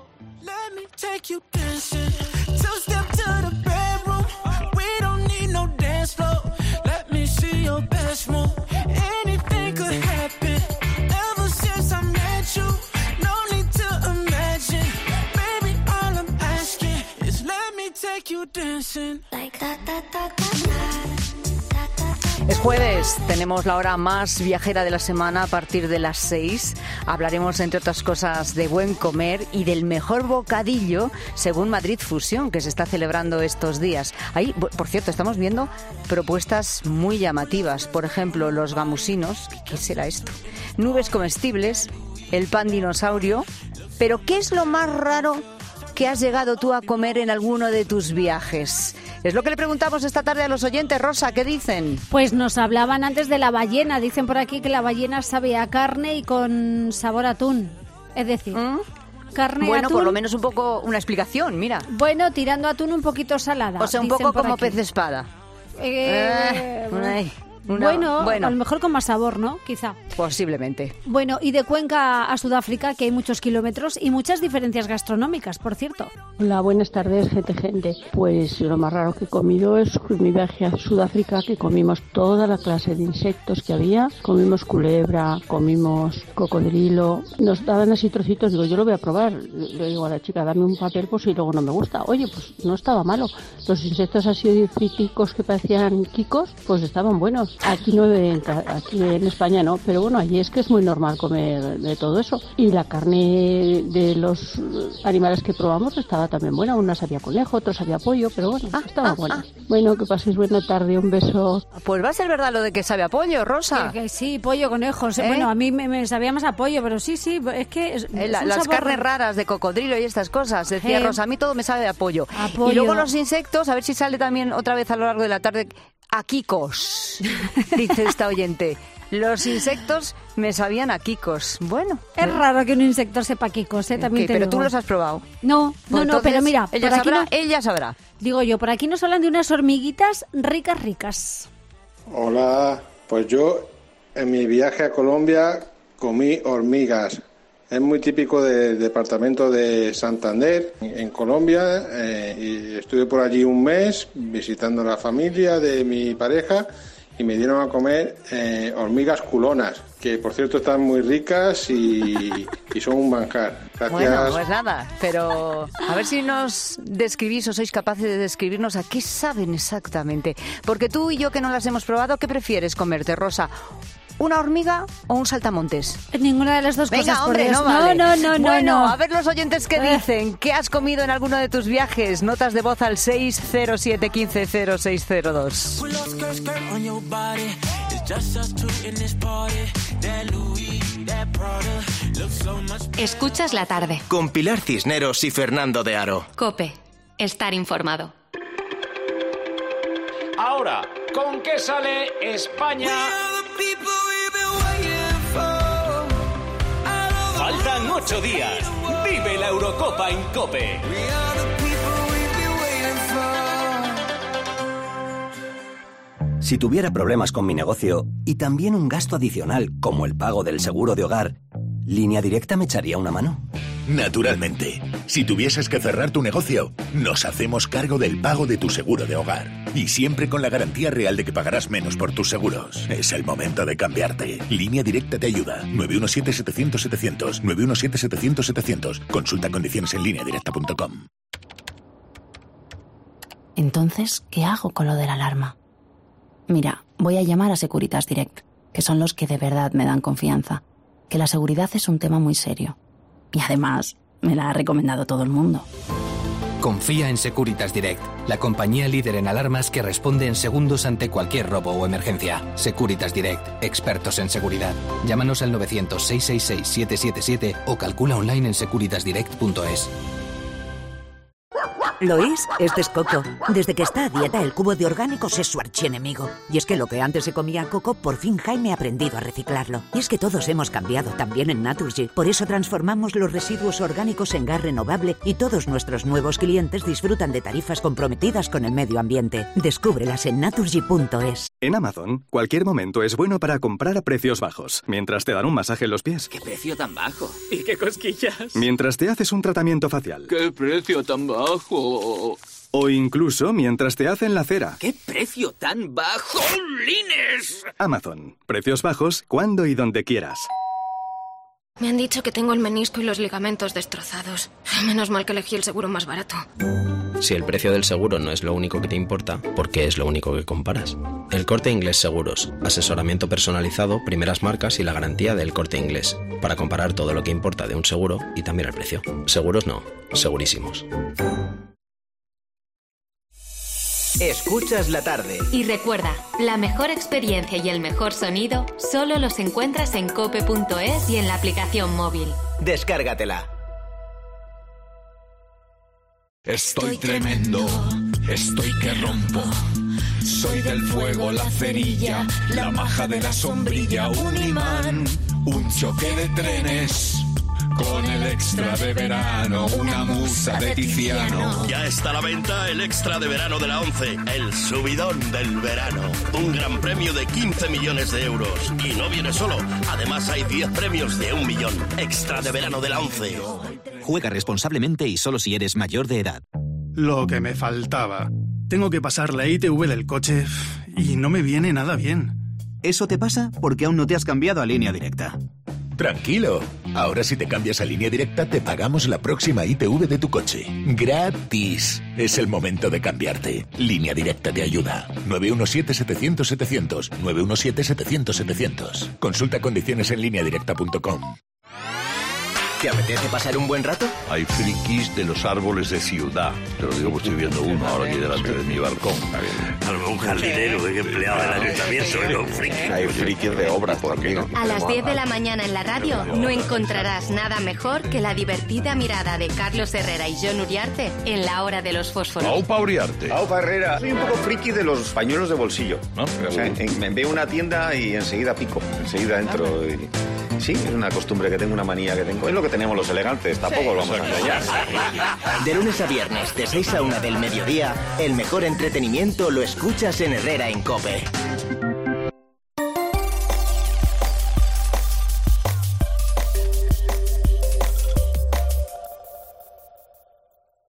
Es jueves, tenemos la hora más viajera de la semana a partir de las seis. Hablaremos, entre otras cosas, de buen comer y del mejor bocadillo según Madrid Fusión, que se está celebrando estos días. Ahí, por cierto, estamos viendo propuestas muy llamativas. Por ejemplo, los gamusinos. ¿Qué será esto? Nubes comestibles, el pan dinosaurio. Pero, ¿qué es lo más raro que has llegado tú a comer en alguno de tus viajes? Es lo que le preguntamos esta tarde a los oyentes. Rosa, ¿qué dicen? Pues nos hablaban antes de la ballena. Dicen por aquí que la ballena sabe a carne y con sabor a atún. Es decir, ¿Mm? carne, bueno, atún. Por lo menos un poco una explicación, mira. Bueno, tirando atún un poquito salada. O sea, un poco como aquí. Pez de espada. Eh, eh, ay, una, bueno, bueno, a lo mejor con más sabor, ¿no? Quizá. posiblemente. Bueno, y de Cuenca a Sudáfrica, que hay muchos kilómetros y muchas diferencias gastronómicas, por cierto. Hola, buenas tardes, gente, gente. Pues lo más raro que he comido es mi viaje a Sudáfrica, que comimos toda la clase de insectos que había. Comimos culebra, comimos cocodrilo. Nos daban así trocitos, digo, yo lo voy a probar. Le digo a la chica, dame un papel por si luego no me gusta. Oye, pues no estaba malo. Los insectos así friticos que parecían quicos, pues estaban buenos. Aquí no, aquí en España no, pero bueno, allí es que es muy normal comer de todo eso. Y la carne de los animales que probamos estaba también buena. Unas había conejo, otros había pollo, pero bueno, ah, estaba ah, buena. Ah. Bueno, que paséis buena tarde, un beso. Pues va a ser verdad lo de que sabe a pollo, Rosa. Que, que sí, pollo, conejos. ¿Eh? Bueno, a mí me, me sabía más a pollo, pero sí, sí, es que... Es, eh, la, es las sabor... carnes raras de cocodrilo y estas cosas, decía eh, Rosa, a mí todo me sabe a pollo. a pollo. Y luego los insectos, a ver si sale también otra vez a lo largo de la tarde, a quicos, dice esta oyente. Los insectos me sabían a quicos. Bueno. Es raro que un insecto sepa quicos, ¿eh? También ¿Qué? te Pero digo. tú los has probado. No, no, pues no, pero mira. Ella por aquí sabrá, no, ella sabrá. Digo yo, por aquí nos hablan de unas hormiguitas ricas, ricas. Hola, pues yo en mi viaje a Colombia comí hormigas. Es muy típico del departamento de Santander, en Colombia, eh, y estuve por allí un mes visitando a la familia de mi pareja y me dieron a comer eh, hormigas culonas, que por cierto están muy ricas y, y son un manjar. Gracias. Bueno, pues nada, pero a ver si nos describís o sois capaces de describirnos a qué saben exactamente. Porque tú y yo que no las hemos probado, ¿qué prefieres comerte, Rosa? ¿Una hormiga o un saltamontes? Ninguna de las dos Venga, cosas. hombre, por no vale. No, no, no, bueno, no. a ver los oyentes qué dicen. ¿Qué has comido en alguno de tus viajes? Notas de voz al seis cero siete uno cinco cero seis cero dos. Escuchas la tarde. Con Pilar Cisneros y Fernando de Aro. COPE. Estar informado. Ahora, ¿con qué sale España? Faltan ocho días. Vive la Eurocopa en COPE. Si tuviera problemas con mi negocio y también un gasto adicional como el pago del seguro de hogar, ¿Línea Directa me echaría una mano? Naturalmente. Si tuvieses que cerrar tu negocio, nos hacemos cargo del pago de tu seguro de hogar. Y siempre con la garantía real de que pagarás menos por tus seguros. Es el momento de cambiarte. Línea Directa te ayuda. nueve uno siete setecientos setecientos. nueve uno siete setecientos setecientos. Consulta condiciones en línea directa punto com. Entonces, ¿qué hago con lo de la alarma? Mira, voy a llamar a Securitas Direct, que son los que de verdad me dan confianza. Que la seguridad es un tema muy serio. Y además, me la ha recomendado todo el mundo. Confía en Securitas Direct, la compañía líder en alarmas que responde en segundos ante cualquier robo o emergencia. Securitas Direct, expertos en seguridad. Llámanos al novecientos, seiscientos sesenta y seis, setecientos setenta y siete o calcula online en securitas direct punto es. ¿Lo es? Este es Coco. Desde que está a dieta, el cubo de orgánicos es su archienemigo. Y es que lo que antes se comía Coco, por fin Jaime ha aprendido a reciclarlo. Y es que todos hemos cambiado, también en Naturgy. Por eso transformamos los residuos orgánicos en gas renovable y todos nuestros nuevos clientes disfrutan de tarifas comprometidas con el medio ambiente. Descúbrelas en naturgy punto es. En Amazon, cualquier momento es bueno para comprar a precios bajos. Mientras te dan un masaje en los pies. ¿Qué precio tan bajo? ¿Y qué cosquillas? Mientras te haces un tratamiento facial. ¿Qué precio tan bajo? O incluso mientras te hacen la cera. ¡Qué precio tan bajo! ¡Lines! Amazon. Precios bajos cuando y donde quieras. Me han dicho que tengo el menisco y los ligamentos destrozados. Menos mal que elegí el seguro más barato. Si el precio del seguro no es lo único que te importa, ¿por qué es lo único que comparas? El Corte Inglés Seguros. Asesoramiento personalizado, primeras marcas y la garantía del Corte Inglés. Para comparar todo lo que importa de un seguro y también el precio. Seguros no, segurísimos. Escuchas la tarde. Y recuerda, la mejor experiencia y el mejor sonido solo los encuentras en cope punto es y en la aplicación móvil. Descárgatela. Estoy tremendo, estoy que rompo. Soy del fuego, la cerilla, la maja de la sombrilla, un imán, un choque de trenes. Con el extra de verano, una musa de Tiziano. Ya está a la venta el extra de verano de la ONCE, el subidón del verano. Un gran premio de quince millones de euros. Y no viene solo, además hay diez premios de un millón. Extra de verano de la ONCE. Juega responsablemente y solo si eres mayor de edad. Lo que me faltaba. Tengo que pasar la I T V del coche y no me viene nada bien. Eso te pasa porque aún no te has cambiado a Línea Directa. Tranquilo. Ahora si te cambias a Línea Directa te pagamos la próxima I T V de tu coche. ¡Gratis! Es el momento de cambiarte. Línea Directa te ayuda. nueve uno siete, setecientos, setecientos. nueve uno siete, setecientos, setecientos. Consulta condiciones en línea directa punto com. ¿Te apetece pasar un buen rato? Hay frikis de los árboles de ciudad. Te lo digo porque estoy viendo uno ahora aquí delante de mi balcón. A lo mejor un jardinero, un empleado del ayuntamiento, ¿eh? Un friki. Hay frikis de obras también. A las diez de la mañana en la radio no encontrarás nada mejor que la divertida mirada de Carlos Herrera y Jon Uriarte en La Hora de los Fósforos. Aupa Uriarte. Aupa Herrera. Soy un poco friki de los pañuelos de bolsillo, ¿no? O sea, en, me veo una tienda y enseguida pico, enseguida entro y... Sí, es una costumbre que tengo, una manía que tengo. Es lo que tenemos los elegantes, tampoco lo vamos a engañar. De lunes a viernes, de seis a una del mediodía, el mejor entretenimiento lo escuchas en Herrera en COPE.